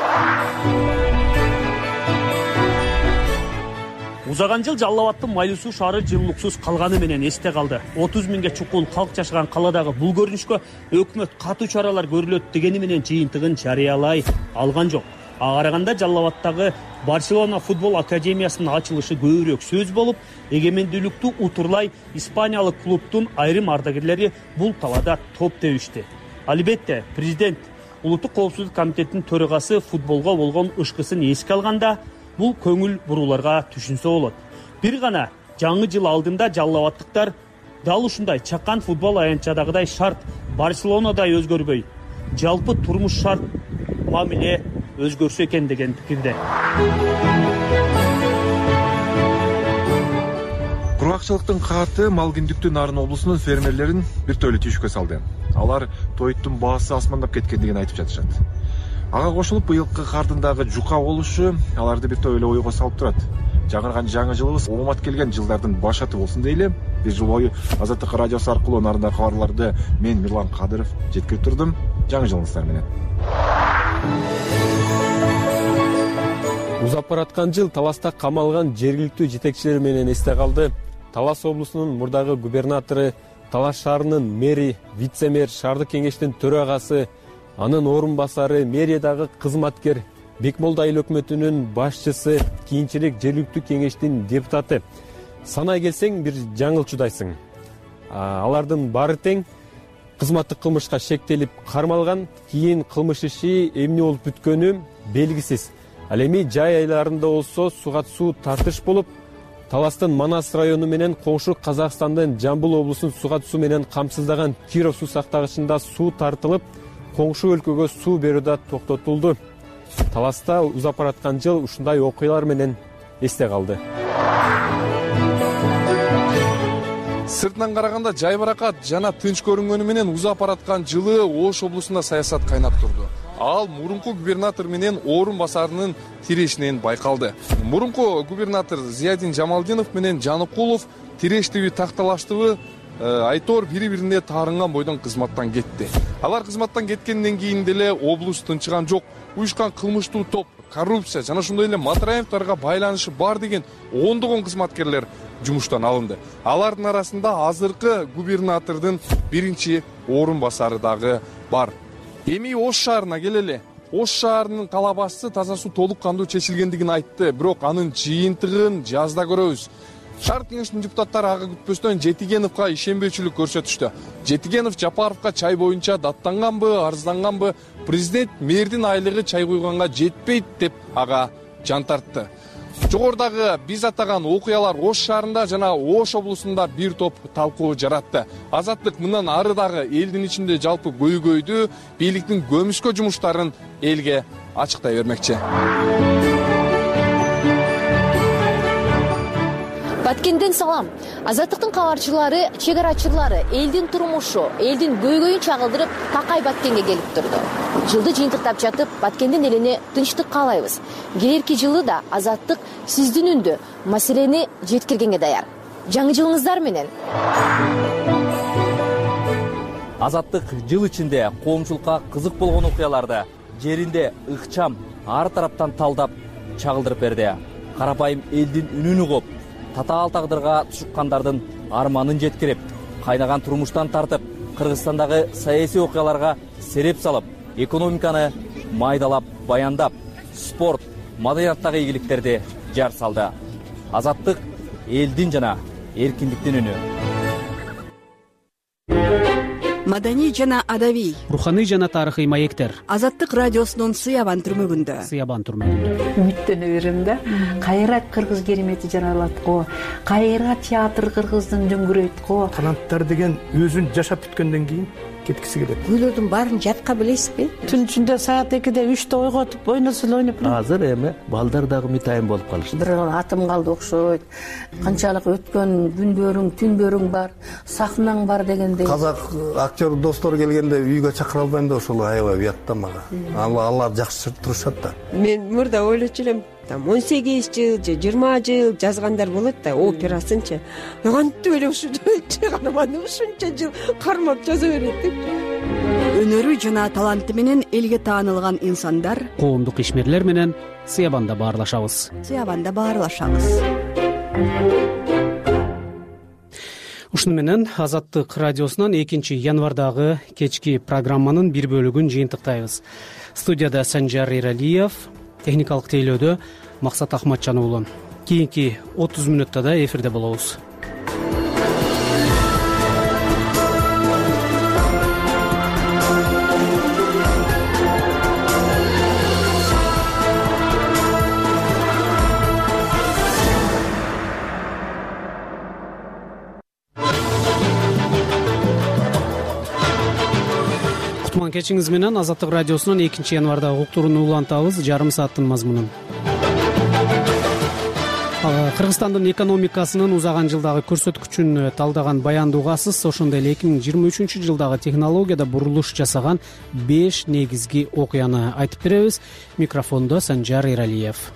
Узаган жыл Жалал Абадтын Майлуу Суу шаары жылуулуксуз калганы менен эсте калды. 30 миңге чукул калк жашаган каладагы бул көрүнүшкө өкмөт катуу чаралар көрүлөт дегени менен жыйынтыгын жарыялай алган жок. Ага караганда Жалал Абадтагы Барселона футбол академиясынын ачылышы көбүрөөк сөз болуп, эгемендүүлүктү утурлай Испаниялык клубтун айрым ардагерлери бул талаада топ тебишти. Албетте, президент Улуттук коопсуздук комитетинин төрагасы футболго болгон ышкысын эске алганда, бул көңүл бурууларга түшүнсө болот. Бир гана жаңы жыл алдында Жалал Абадтыктар дал ушундай чакан футбол аянтчадагыдай шарт Барселонадай өзгөрбөй, жалпы турмуш шарт мамиле өзгөрсө экен деген пикирде. Кургакчылыктын кааты Малгиндиктүү Нарын облусунун фермерлерин бир тойлы түйшүккө салды. Алар тоюттун баасы асмандап кеткендигин айтып жатышат. Ага кошулуп быйылкы кардын дагы жука болушу аларды бир тойлы ойго салып турат. Жаңырган жаңы жылыбыз оомат келген жылдардын башаты болсун дейле. Бир жыл бою Азаттык радиосу аркылуу нарында кабарларды мен Мирлан Кадыров жеткирип турдум. Жаңы жылыңыздар менен. Узап бараткан жыл Таласта камалган жергиликтүү жетекчилер менен эсте калды. Талас облусунун мурдагы губернатору, Талас шаарынын мэри, вице-мэр, шаардык кеңештин төрагасы, анын орун басары, мэриядагы кызматкер, Бекмолда айыл өкмөтүнүн башчысы, кийинчерээк жергиликтүү кеңештин депутаты. Санай келсең бир жаңылчудайсың. Алардын баары тең кызматтык кылмышка шектелип кармалган, кийин кылмыш иши эмне болуп бүткөнү белгисиз. Ал эми жай айларында болсо суга суу тартыш болуп, Таластын Манас району менен коңшу Казакстандын Жамбыл облусун суга суу менен камсыздаган Киров суу сактагычында суу тартылып, коңшу өлкөгө суу берүү да токтотулду. Таласта узап бараткан жыл ушундай окуялар менен эсте калды. Сыртынан караганда жайбаракат жана тынч көрүнгөнү менен узап бараткан жылы Ош облусунда саясат кайнап турду. Ал мурунку губернатор менен орун басарынын тирешинен байкалды. Мурунку губернатор Зиядин Жамалдинов менен Жаныкулов тирештиби такталаштыбы айтор бири-бирине таарынган бойдон кызматтан кетти. Алар кызматтан кеткенден кийин деле облус тынчыган жок. Уюшкан кылмыштуу топ, коррупция жана ошондой эле Матраевторго байланышы бар деген ондогон кызматкерлер жумуштан алынды. Алардын арасында азыркы губернатордун биринчи орун басары дагы бар. Эми Ош шаарына келели. Ош шаарынын кала башчысы таза суу толук кандуу чечилгендигин айтты, бирок анын жыйынтыгын жазда көрөбүз. Шаар кеңешинин депутаттары ага күтпөстөн Жетигеновго ишенбөөчүлүк көрсөтүштү. Жетигенов Жапаровго чай боюнча даттанганбы, арызданганбы, президент мэрдин айлыгы чай куйганга жетпейт деп ага жан тартты. Жогорудагы биз атаган окуялар Ош шаарында жана Ош облусунда бир топ талкуу жаратты. Азаттык мындан ары дагы элдин ичинде жалпы көйгөйдү, бийликтин көмүскө жумуштарын элге ачыктай бермекчи. Баткенден салам. Азаттыктын кабарчылары, чегарачылары элдин турмушу, элдин көйгөйүн чагылдырып такай Баткенге келип турду. Жылды жыйынтыктап жатып, Баткендин элине тынчтык каалайбыз. Келерки жылы да Азаттык сиздин үндү маселени жеткиргенге даяр. Жаңы жылыңыздар менен. Азаттык жыл ичинде коомчулукка кызык болгон окуяларды жеринде ыкчам ар тараптан талдап чагылдырып берди. Карапайым элдин үнүн угуп, татаал тагдырга тушуккандардын арманын жеткирип, кайнаган турмуштан тартып, Кыргызстандагы саясий окуяларга сереп салып, экономиканы майдалап баяндап, спорт, маданияттагы ийгиликтерди жар салды. Азаттык элдин жана эркиндиктин үнү. Маданий жана адабий, руханий жана тарыхый маектер. Азаттык радиосунун Сыябан түрмөгүндө. Үмүттөнө берем да. Кайра кыргыз керемети жаралат го. Кайра театр кыргыздын дөңгүрөйт го. Таланттар деген өзүн жашап бүткөндөн кийин кеткиси келет. Күйлөрдүн баарын жатка билесизби? Түн ичинде саат 2-де 3-те ойготуп, ойносул ойноп. Азыр эми балдар дагы митайым болуп калышты. Бир атым калды окшойт. Канчалык өткөн күндөрүң, түндөрүң бар, сахнаң бар дегендей. Казак актер достор келгенде үйгө чакыра албайм да ошол аябай уят да мага. Алар жакшы турушат да. Мен мурда ойлочу элем, 18 жыл же 20 жыл жазгандар болот да, операсынчы. Кантип эле ушунча ушунча жыл кармап жаза берет деп. Өнөрү жана таланты менен элге таанылган инсандар, коомдук ишмерлер менен Сыябанда баарлашабыз. Ушуну менен Азаттык радиосунан 2 январдагы кечки программанын бир бөлүгүн жыйынтыктайбыз. Студияда Санжар Эралиев, техникалык тейлөөдө Максат Ахматжан уулу. Кийинки 30 мүнөттө да эфирде болобуз. Кечиңиз менен Азаттык радиосунун 2 январдагы уктурууну улантабыз. Жарым сааттын мазмунун. Кыргызстандын экономикасынын узаган жылдагы көрсөткүчүн талдаган баянды угасыз. Ошондой эле 2023 жылдагы технологияда бурулуш жасаган 5 негизги окуяны айтып беребиз. Микрофондо Санжар Эралиев.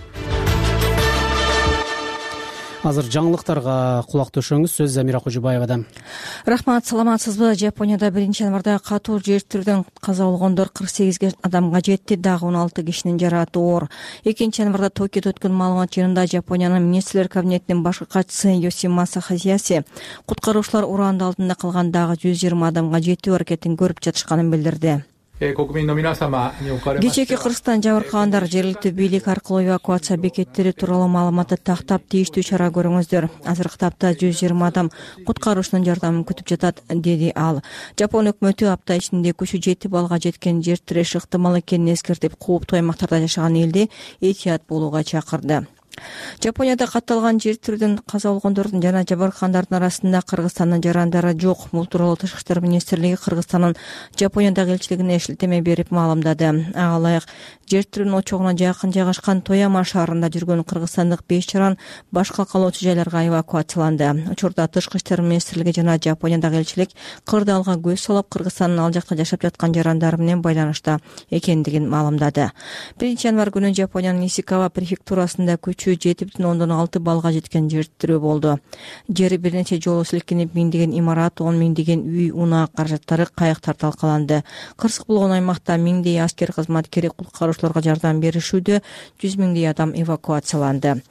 Азыр жаңылыктарга кулак төшөңүз. Сөз Замира Кожубаевадан. Рахмат, саламатсызбы? Жапонияда 1 январда катуу жер тирүүдөн каза болгондор 48 адамга жетти, дагы 16 кишинин жаракаты оор. 2 январда Токиодо өткөн маалымат жыйынында Жапониянын министрлер кабинетинин башкы катчысы Йосимаса Хазияси куткаруучулар ураанды алдында калган дагы 120 адамга жетүү аракетин көрүп жатышканын билдирди. Кечээки Кыргызстан жабыркагандар жергиликтүү бийлик аркылуу эвакуация бекеттери тууралуу маалыматты тактап тийиштүү чара көрүңүздөр. Азыркы тапта 120 адам куткаруучунун жардамын күтүп жатат, деди ал. Жапон өкмөтү апта ичинде күчү 7 балга жеткен жер тиреш ыктымал экенин эскертип, кооптуу аймактарда жашаган элди этият болууга чакырды. Жапонияда катталган жер тирүүдөн каза болгондордун жана жабыркагандардын арасында Кыргызстандын жарандары жок. Бул тууралуу Тышкы иштер министрлиги Кыргызстандын Жапониядагы элчилигине шилтеме берип маалымдады. Ага ылайык жер тирүүнүн очогуна жакын жайгашкан Тояма шаарында жүргөн кыргызстандык 5 жаран башка калоочу жайларга эвакуацияланды. Учурда Тышкы иштер министрлиги жана Жапониядагы элчилик кырдаалга көз салып, Кыргызстандын ал жакта жашап жаткан жарандары менен байланышта экендигин маалымдады. 1 январ күнү Жапониянын Исикава префектурасында 7,6 балга жеткен жер тирөө болду. Жери бир нече жолу силкинип, миңдеген имарат, 10 миңдеген үй, унаа каражаттары, кайыктар талкаланды. Кырсык болгон аймакта миңдей аскер кызматкери куткаруучуларга жардам беришүүдө, 100 миңдей адам эвакуацияланды.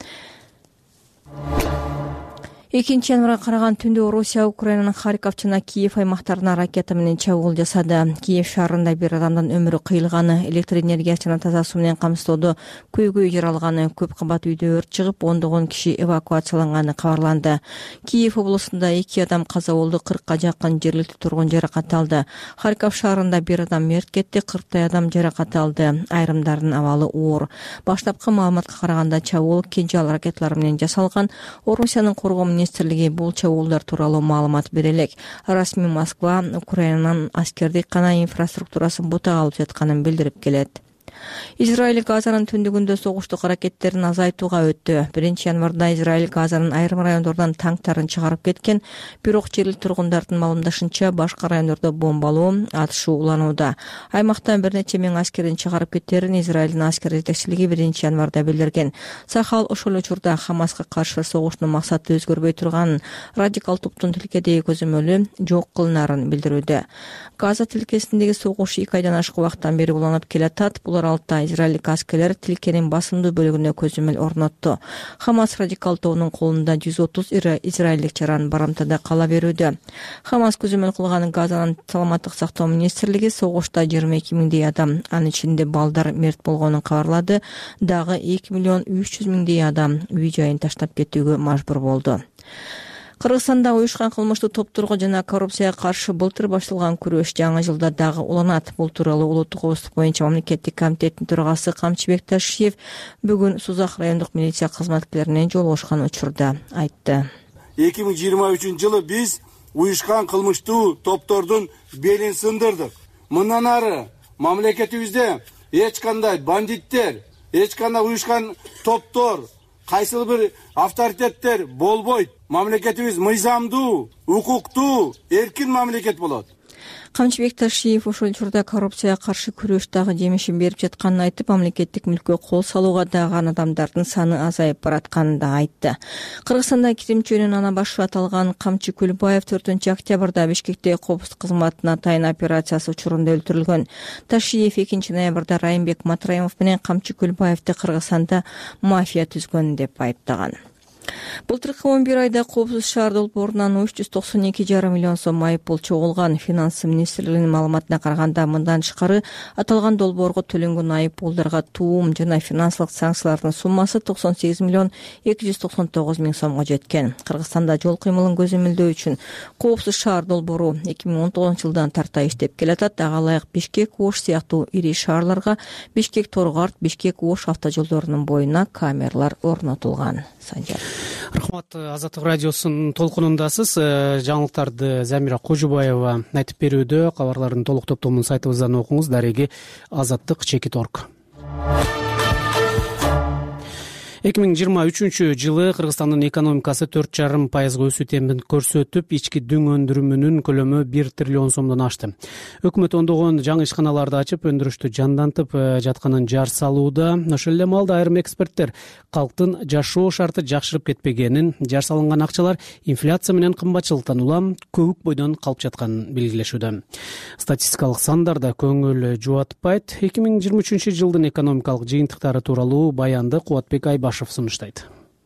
2 январга караган түндө Орусия Украинанын Харьков жана Киев аймактарына ракета менен чабуул жасады. Киев шаарында бир адамдын өмүрү кыйылганы, электр энергиясы жана таза суу менен камсыздоодо көйгөй жаралганы, көп кабат үйдө өрт чыгып, ондогон киши эвакуацияланганы кабарланды. Киев облусунда 2 адам каза болду, 40га жакын жергиликтүү тургун жаракат алды. Харьков шаарында бир адам мерт кетти, 40 адам жаракат алды. Айрымдардын абалы оор. Баштапкы маалыматка караганда чабуул кинжал ракеталары менен жасалган. Орусиянын коргоо министрлиги бул чабуулдар тууралуу маалымат бере элек. Расмий Москва Украинанын аскердик гана инфраструктурасын бутага алып жатканын билдирип келет. Израиль Газанын түндүгүндө согуштук аракеттерин азайтууга өттү. 1 январда Израиль Газанын айрым райондордон танктарын чыгарып кеткен, бирок жергиликтүү тургундардын маалымдашынча башка райондордо бомбалоо, атышуу уланууда. Аймактан бир нече миң аскерин чыгарып кеттерин Израилдин аскер жетекчилиги 1 январда билдирген. Сахал ошол учурда Хамаска каршы согуштун максаты өзгөрбөй турганын, радикал топтун тилкедеги көзөмөлү жок кылынарын билдирүүдө. Газа тилкесиндеги согуш 2 айдан ашык убакыттан бери уланып келатат. Бул аралыкта израилдик аскерлер тилкенин басымдуу бөлүгүнө көзөмөл орнотту. Хамас радикал тобунун колунда 130 израилдик жаран барымтада кала берүүдө. Хамас көзөмөл кылган Газанын саламаттык сактоо министрлиги согушта 22 миңдей адам, анын ичинде балдар мерт болгонун кабарлады. Дагы 2,3 миңдей адам үй жайын таштап кетүүгө мажбур болду. Кыргызстанда уюшкан кылмыштуу топторго жана коррупцияга каршы былтыр башталган күрөш жаңы жылда дагы уланат. Бул тууралуу улуттук коопсуздук боюнча мамлекеттик комитеттин төрагасы Камчыбек Ташиев бүгүн Сузак райондук милиция кызматкерлерине жолугушкан учурда айтты. 2023 жылы биз уюшкан кылмыштуу топтордун белин сындырдык. Мындан ары мамлекетибизде эч кандай бандиттер, эч кандай уюшкан топтор, кайсыл бир авторитеттер болбойт. Мамлекетибиз мыйзамдуу, укуктуу, эркин мамлекет болот. Камчыбек Ташиев ошол учурда коррупцияга каршы күрөш дагы жемишин берип жатканын айтып, мамлекеттик мүлккө кол салууга даган адамдардын саны азайып баратканын да айтты. Кыргызстанда киримчөнүн ана башы аталган Камчы Күлбаев 4-октябрда Бишкекте коопсуздук кызматына атайын операциясы учурунда өлтүрүлгөн. Ташиев 2-ноябрда Райымбек Матраимов менен Камчы Күлбаевди Кыргызстанда мафия түзгөн деп айыптаган. Былтыркы 11 айда Коопсуз шаар долбоорунан 392,5 миллион сом айыппул чогулган. Финансы министрлигинин маалыматына караганда, мындан тышкары аталган долбоорго төлөнгөн айыппулдарга туум жана финансылык санкциялардын суммасы 98 миллион 299 миң сомго жеткен. Кыргызстанда жол кыймылын көзөмөлдөө үчүн Коопсуз шаар долбоору 2019 жылдан тарта иштеп келатат. Ага ылайык Бишкек, Ош сыяктуу ири шаарларга Бишкек Торгарт, Бишкек Ош автожолдорунун боюна камералар орнотулган. Санжар. Рахмат, Азаттык радиосунун толкунундасыз. Жаңылыктарды Замира Кожубаева айтып берүүдө. Кабарлардын толук топтомун сайтыбыздан окуңуз. Дареги azattik.org. 2023 жылы Кыргызстандын экономикасы 4,5% өсүү темпин көрсөтүп, ички дүң өндүрүмүнүн көлөмү 1 триллион сомдон ашты. Өкмөт ондогон жаңы ишканаларды ачып, өндүрүштү жандантып жатканын жар салууда. Ошол эле маалда айрым эксперттер калктын жашоо шарты жакшырып кетпегенин, жар салынган акчалар инфляция менен кымбатчылыктан улам көбүк бойдон калып жатканын белгилешүүдө. Статистикалык сандар да көңүл жубатпайт. 2023 жылдын экономикалык жыйынтыктары тууралуу баянды Кубатбек Айбашев сунуштайт.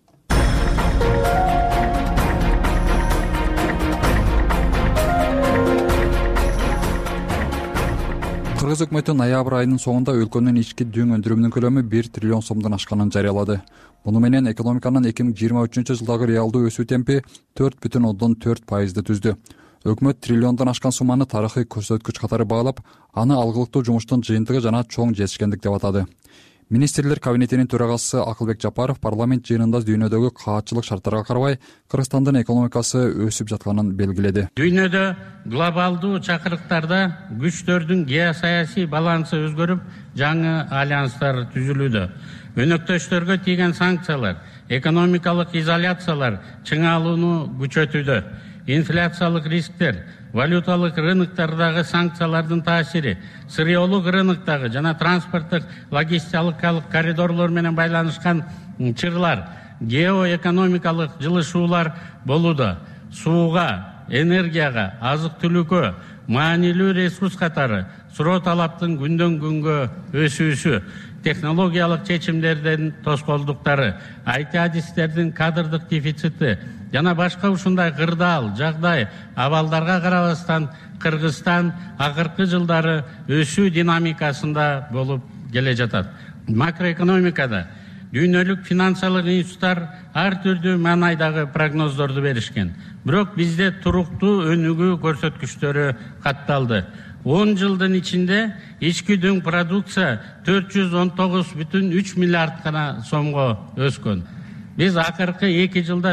Кыргыз өкмөтү ноябрь айынын соңунда өлкөнүн ички дүң өндүрүмүнүн көлөмү 1 триллион сомдон ашканын жарыялады. Муну менен экономиканын 2023 жылдагы реалдуу өсүү темпи 4,4% түздү. Өкмөт триллиондон ашкан сумманы тарыхый көрсөткүч катары баалап, аны алгылыктуу жумуштун жыйынтыгы жана чоң жетишкендик деп атады. Министрлер кабинетинин төрагасы Акылбек Жапаров парламент жыйынында дүйнөдөгү каатчылык шарттарга карабай Кыргызстандын экономикасы өсүп жатканын белгиледи. Дүйнөдө глобалдуу чакырыктарда күчтөрдүн геосаясий балансы өзгөрүп, жаңы альянстар түзүлүүдө. Өнөктөштөргө тийген санкциялар, экономикалык изоляциялар чыңалууну күчөтүүдө. Инфляциялык рисктер, валюталык рыноктардагы санкциялардын таасири, сырьеолук рыноктогу жана транспорттук логистикалык коридорлор менен байланышкан чырлар, геоэкономикалык жылышуулар болууда. Сууга, энергияга, азык-түлүккө, маанилүү ресурс катары суроо талаптын күндөн күнгө өсүүсү, технологиялык чечимдердин тоскоолдуктары, IT адистердин кадрдык дефицити жана башка ушундай кырдаал жагдай абалдарга карабастан Кыргызстан акыркы жылдары өсүү динамикасында болуп келе жатат. Макроэкономикада дүйнөлүк финансылык институттар ар түрдүү маанайдагы прогноздорду беришкен. Бирок бизде туруктуу өнүгүү көрсөткүчтөрү катталды. 10 жылдын ичинде ички дүң продукция 419,3 миллиард гана сомго өскөн. Биз акыркы 2 жылда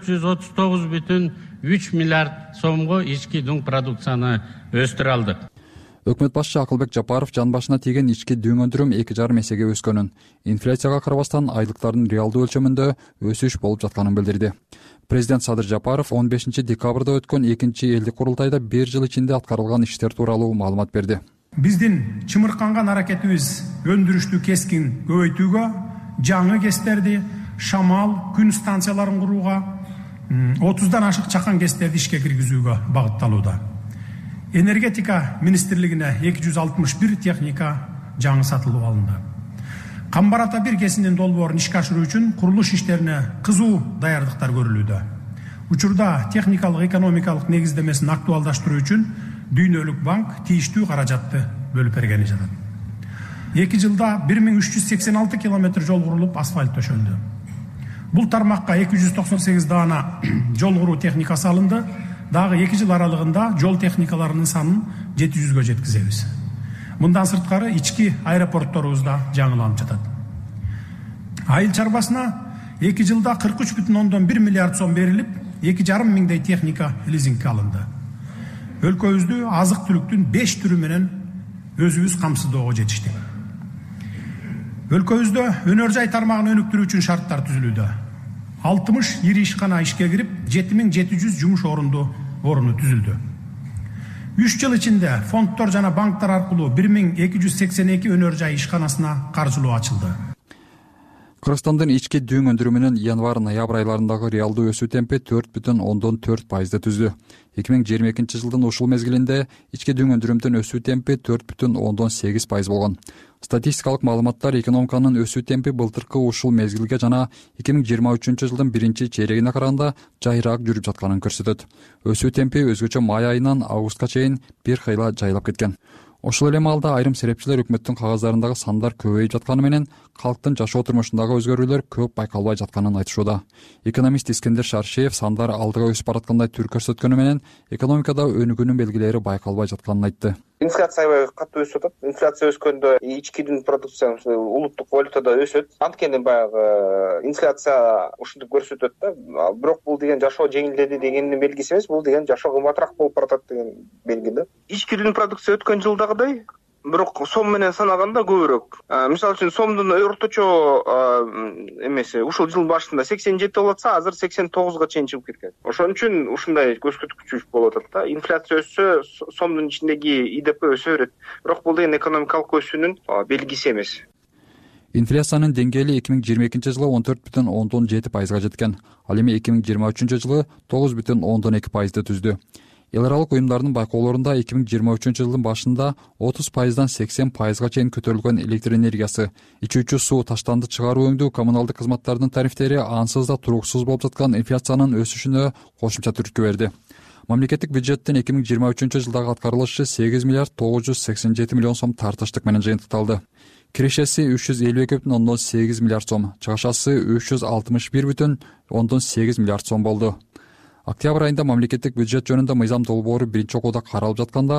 439,3 миллиард сомго ички дүң продукцияны өстүрө алдык. Өкмөт башчы Акылбек Жапаров жан башына тийген ички дүң өндүрүм 2,5 эсеге өскөнүн, инфляцияга карабастан айлыктардын реалдуу өлчөмүндө өсүш болуп жатканын билдирди. Президент Садыр Жапаров 15 декабрда өткөн 2-чи элдик курултайда 1 жыл ичинде аткарылган иштер тууралуу маалымат берди. Биздин чымырканган аракетибиз өндүрүштү кескин көбөйтүүгө, жаңы кестерди, шамал, күн станцияларын курууга, 30дан ашык чакан кестерди ишке киргизүүгө багытталууда. Энергетика министрлигине 261 техника жаңы сатылып алынды. Камбар ата 1 кесинин долбоорун ишке ашыруу үчүн курулуш иштерине кызуу даярдыктар көрүлүүдө. Учурда техникалык экономикалык негиздемесин актуалдаштыруу үчүн Дүйнөлүк банк тийиштүү каражатты бөлүп бергени жатат. 2 жылда 1386 километр жол курулуп, асфальт төшөлдү. Бул тармакка 298 даана жол куруу техникасы алынды. Дагы 2 жыл аралыгында жол техникаларынын санын 700гө жеткизебиз. Мындан сырткары ички аэропортторубузда жаңыланып жатат. Айыл чарбасына 2 жылда 43,1 миллиард сом берилип, 2,5 миңдей техника лизингке алынды. Өлкөбүздү азык-түлүктүн 5 түрү менен өзүбүз камсыздоого жетиштик. Өлкөбүздө өнөр жай тармагын өнүктүрүү үчүн шарттар түзүлүүдө. 60 ири ишкана ишке кирип, 7700 жумуш орunu түзүлдү. 3 жыл ичинде фонддор жана банктар аркылуу 1282 өнөр жай ишканасына каржылоо ачылды. Кыргызстандын ички дүң өндүрүмүнүн январь-ноябрь айларындагы реалдуу өсүү темпи 4,4% түздү. 2022 жылдын ушул мезгилинде ички дүң өндүрүмдүн өсүү темпи 4,8% болгон. Статистикалык маалыматтар экономиканын өсүү темпи былтыркы ушул мезгилге жана 2023 жылдын биринчи чейрегине караганда жайыраак жүрүп жатканын көрсөтөт. Өсүү темпи өзгөчө май айынан августка чейин бир кыйла жайлап кеткен. Ошол эле маалда айрым серепчилер өкмөттүн кагаздарындагы сандар көбөйүп жатканы менен калктын жашоо турмушундагы өзгөрүүлөр көп байкалбай жатканын айтышууда. Экономист Искендер Шаршеев сандар алдыга өсүп бараткандай түр көрсөткөнү менен экономикада өнүгүүнүн белгилери байкалбай жатканын айтты. Инфляция аябай катуу өсүп атат. Инфляция өскөндө ички дүң продукциясы улуттук валютада өсөт. Анткени баягы инфляция ушинтип көрсөтөт да. Бирок бул деген жашоо жеңилдеди дегендин белгиси эмес, бул деген жашоо кымбатыраак болуп баратат деген белги да. Ички дүң продукция өткөн жылдагыдай, бирок сом менен санаганда көбүрөөк. Мисалы үчүн сомдун орточо эмеси ушул жылдын башында 87 болуп атса, азыр 89га чейин чыгып кеткен. Ошон үчүн ушундай көрсөткүч болуп атат да. Инфляция өссө, сомдун ичиндеги ИДП өсө берет. Бирок бул деген экономикалык өсүүнүн белгиси эмес. Инфляциянын деңгээли 2022 жылы 14,7%га жеткен. Ал эми 2023 жылы 9,2%ды түздү. Эл аралык уюмдардын байкоолорунда 2023 жылдын башында 30%дан 80%га чейин көтөрүлгөн электр энергиясы, ичүүчү суу, таштанды чыгаруу өңдүү коммуналдык кызматтардын тарифтери ансыз да туруксуз болуп жаткан инфляциянын өсүшүнө кошумча түрткү берди. Мамлекеттик бюджеттин 2023 жылдагы аткарылышы 8 миллиард 987 миллион сом тартыштык менен жыйынтыкталды. Кирешеси 352,8 миллиард сом, чыгашасы 361,8 миллиард сом болду. Октябрь айында мамлекеттик бюджет жөнүндө мыйзам долбоору биринчи окууда каралып жатканда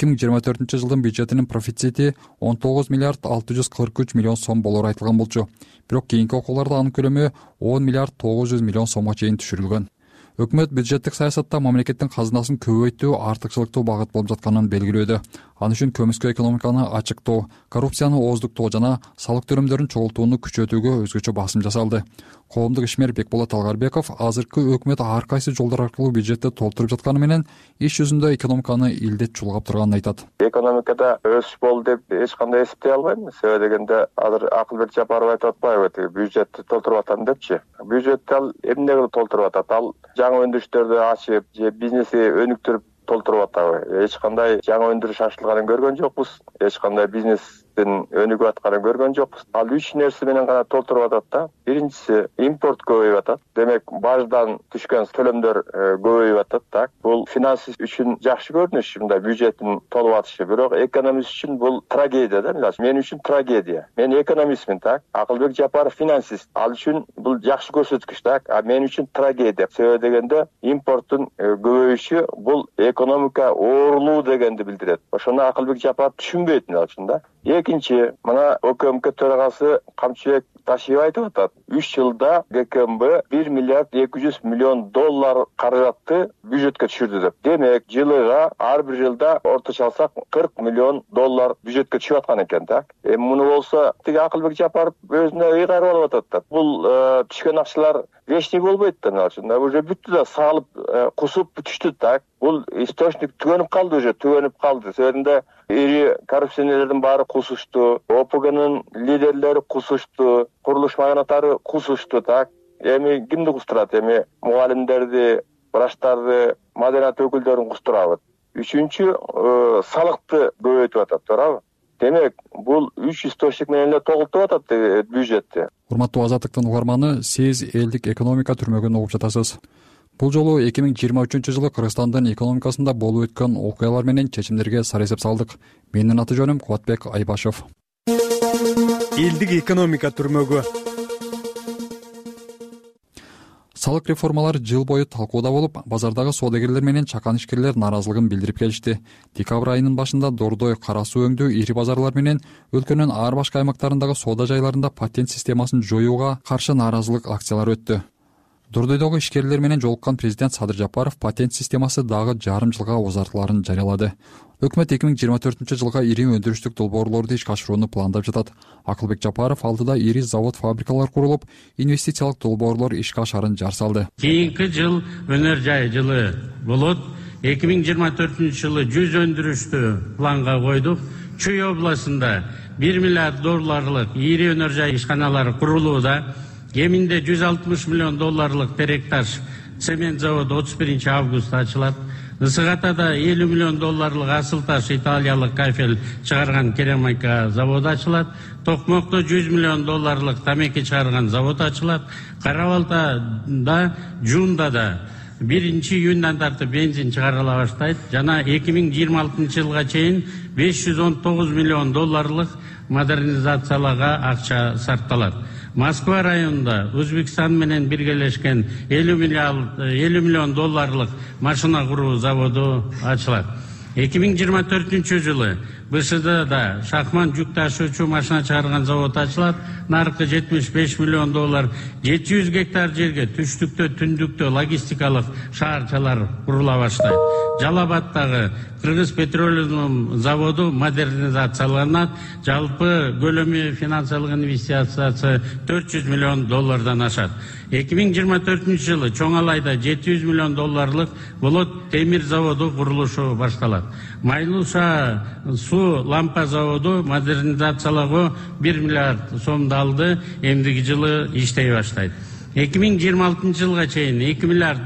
2024 жылдын бюджетинин профицити 19 миллиард 643 миллион сом болору айтылган болчу. Бирок кийинки окууларда анын көлөмү 10 миллиард 900 миллион сомго чейин түшүрүлгөн. Өкмөт бюджеттик саясатта мамлекеттин казынасын көбөйтүү артыкчылыктуу багыт болуп жатканын белгилөөдө. Ал үчүн көмүскө экономиканы ачыктоо, коррупцияны ооздуктоо жана салык төлөмдөрүн чогултууну күчөтүүгө өзгөчө басым жасалды. Коомдук ишмер Бекболот Алгарбеков азыркы өкмөт ар кайсы жолдор аркылуу бюджетти толтуруп жатканы менен иш жүзүндө экономиканы илдет чулгап турганын айтат. Экономикада өсүш болду деп эч кандай эсептей албайм. Себеби дегенде азыр Акылбек Жапаров айтып атпайбы, бюджетти толтуруп атам депчи. Бюджетти ал эмне кылып толтуруп атат? Ал жаңы өндүрүштөрдү ачып, же бизнеси өнүктүрүп толтуруп атабы? Эч кандай жаңы өндүрүш ачылганын көргөн жокпуз. Эч кандай бизнестин өнүгүп атканын көргөн жокпуз. Ал 3 нерсе менен гана толтуруп атат да. Биринчиси импорт көбөйүп атат. Демек, баждан түшкөн төлөмдөр көбөйүп атат да. Бул финансист үчүн жакшы көрүнүш, мындай бюджеттин толуп атышы. Бирок экономист үчүн бул трагедия да. Мен үчүн трагедия. Мен экономистмин да. Акылбек Жапаров финансист. Ал үчүн бул жакшы көрсөткүч да. А мен үчүн трагедия. Себеби дегенде импорттун көбөйүшү бул экономика оорулуу дегенди билдирет. Ошону Акылбек Жапаров түшүнбөйт мына ушунда. Экинчи, мына ÖKMK төрагасы Камчыбек Ташиев айтып атат. 3 жылда ГКМБ 1 миллиард 200 миллион доллар каражатты бюджетке түшүрдү деп. Демек, жылыга ар бир жылда орточо алсак 40 миллион доллар бюджетке түшүп аткан экен да. Муну болсо тиги Акылбек Жапаров өзүнө ыйгарып алып атат да. Бул түшкөн акчалар вечный болбойт да, мына уже бүттү да, салып кусуп түштү да. Бул источник түгөнүп калды, уже түгөнүп калды. Себебинде ири коррупционерлердин баары кусушту, ОПГнын лидерлери кусушту, курулуш магнаттары кусушту так. Эми кимди кустурат? Эми мугалимдерди, врачтарды, маданият өкүлдөрүн кустурабы. Үчүнчү, салыкты көбөйтүп атат, туурабы? Демек, бул 3 источник менен эле толтуруп атат бюджетти. Урматтуу Азаттыктын угарманы, сиз элдик экономика түрмөгүн угуп жатасыз. Бул жолу 2023 жылы Кыргызстандын экономикасында болуп өткөн окуялар менен чечимдерге сары эсеп салдык. Менин аты жөнүм Кубатбек Айбашев. Элдик экономика түрмөгү. Салык реформалары жыл бою талкууда болуп, базардагы соодагерлер менен чакан ишкерлер нааразылыгын билдирип келишти. Декабрь айынын башында Дордой, Кара Суу өңдүү ири базарлар менен өлкөнүн ар башка аймактарындагы соода жайларында патент системасын жоюуга каршы нааразылык акциялары өттү. Дордойдогу ишкерлер менен жолуккан президент Садыр Жапаров патент системасы дагы жарым жылга узартыларын жарыялады. Өкмөт 2024 жылга ири өндүрүштүк долбоорлорду ишке ашырууну пландап жатат. Акылбек Жапаров алдыда ири завод-фабрикалар курулуп, инвестициялык долбоорлор ишке ашарын жар салды. Кийинки жыл өнөр жай жылы болот. 2024 жылы 100 өндүрүштү планга койдук. Чүй областында $1 миллиард ири өнөр жай ишканалары курулууда. Кеминде $160 миллион терек таш цемент заводу 31 августта ачылат. Ысык Атада $50 миллион асыл таш италиялык кафель чыгарган керамика заводу ачылат. Токмокто $100 миллион тамеки чыгарган завод ачылат. Кара-Балтада, Жундада 1-июндан тартып бензин чыгарыла баштайт. Жана 2026 жылга чейин $519 миллион модернизацияларга акча сарпталат. Москва районунда Өзбекстан менен биргелешкен $50 миллион машина куруу заводу ачылат. 2024 жылы БШДда Шахман жүк ташуучу машина чыгарган завод ачылат. Наркы $75 миллион, 700 гектар жерге түштүктө, түндүктө логистикалык шаарчалар курула баштайт. Жалабаттагы Кыргыз петролиум заводу модернизацияланат. Жалпы көлөмү финансылык инвестициясы $400 миллион ашат. 2024 жылы Чоңалайда $700 миллион болот темир заводу курулушу башталат. Майлуша суу лампа заводу модернизациялоого $1 миллиард сомду алды, эмдиги жылы иштей баштайт. 2026 жылга чейин $2 миллиард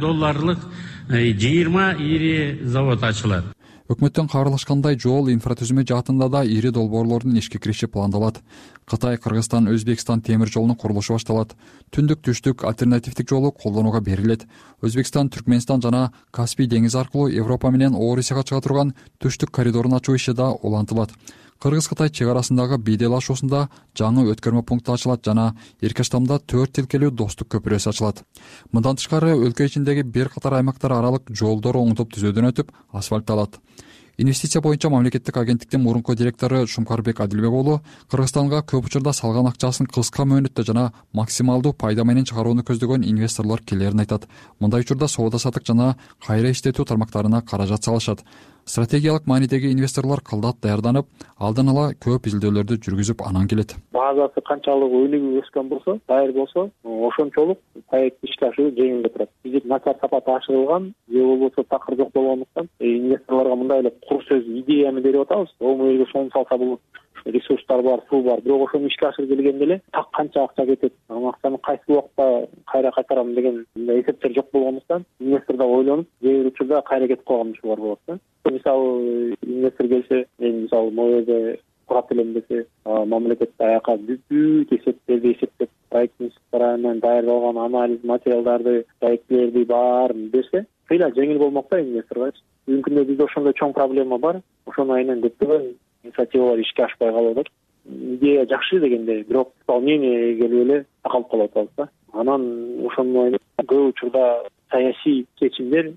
20 ири завод ачылат. Өкмөттөн кабарлашкандай жол инфратүзүмө жаатында да ири долбоорлордун ишке кириши пландалат. Кытай, Кыргызстан, Өзбекстан темир жолунун курулушу башталат. Түндүк-түштүк альтернативдик жолу колдонууга берилет. Өзбекстан, Түркмөнстан жана Каспий деңизи аркылуу Европа менен Орусияга чыга турган түштүк коридорун ачуу иши да улантылат. Кыргыз-Кытай чек арасындагы Бийдел-ашуусунда жаңы өткөрмө пункту ачылат жана Эркештамда 4 тилкелүү достук көпүрөсү ачылат. Мындан тышкары өлкө ичиндеги бир катар аймактар аралык жолдор оңдоп түзөөдөн өтүп, асфальтталат. Инвестиция боюнча мамлекеттик агенттиктин мурунку директору Шумкарбек Адилбек уулу Кыргызстанга көп учурда салган акчасын кыска мөөнөттө жана максималдуу пайда менен чыгарууну көздөгөн инвесторлор келерин айтат. Мындай учурда соода сатык жана кайра иштетүү тармактарына каражат салышат. Стратегиялык маанидеги инвесторлор кылдат даярданып, алдын ала көп изилдөөлөрдү жүргүзүп анан келет. Базасы канчалык өнүгүп өскөн болсо, даяр болсо, ошончолук проект ишке ашуу жеңилдеп турат. Бизде начар сапаты ашырылган, же болбосо такыр жок болгондуктан инвесторлорго мындай эле кур сөз идеяны берип атабыз. Оң элге шону салса болот. Ресурстар бар, суу бар, бирок ошону ишке ашырып келгенде эле так канча акча кетет, акчаны кайсы убакта кайра кайтарам деген эсептер жок болгондуктан инвестор да ойлонуп, кээ бир учурда кайра кетип калган учурлар болот да. Мисалы инвестор келсе, мен мисалы могуде курат элем десе, мамлекет аяка бүт эсептерди эсептеп, проектин сырайынан даярдалган анализ материалдарды, проектлерди баарын берсе, кыйла жеңил болмок да инвесторго. Бүгүнкү күндө бизде ошондой чоң проблема бар. Ошону айынан көптөгөн инициативалар ишке ашпай калып атат. Идея жакшы дегенде, бирок исполнение келип эле такалып калып атабыз да. Анан ошону көп учурда саясий чечимдер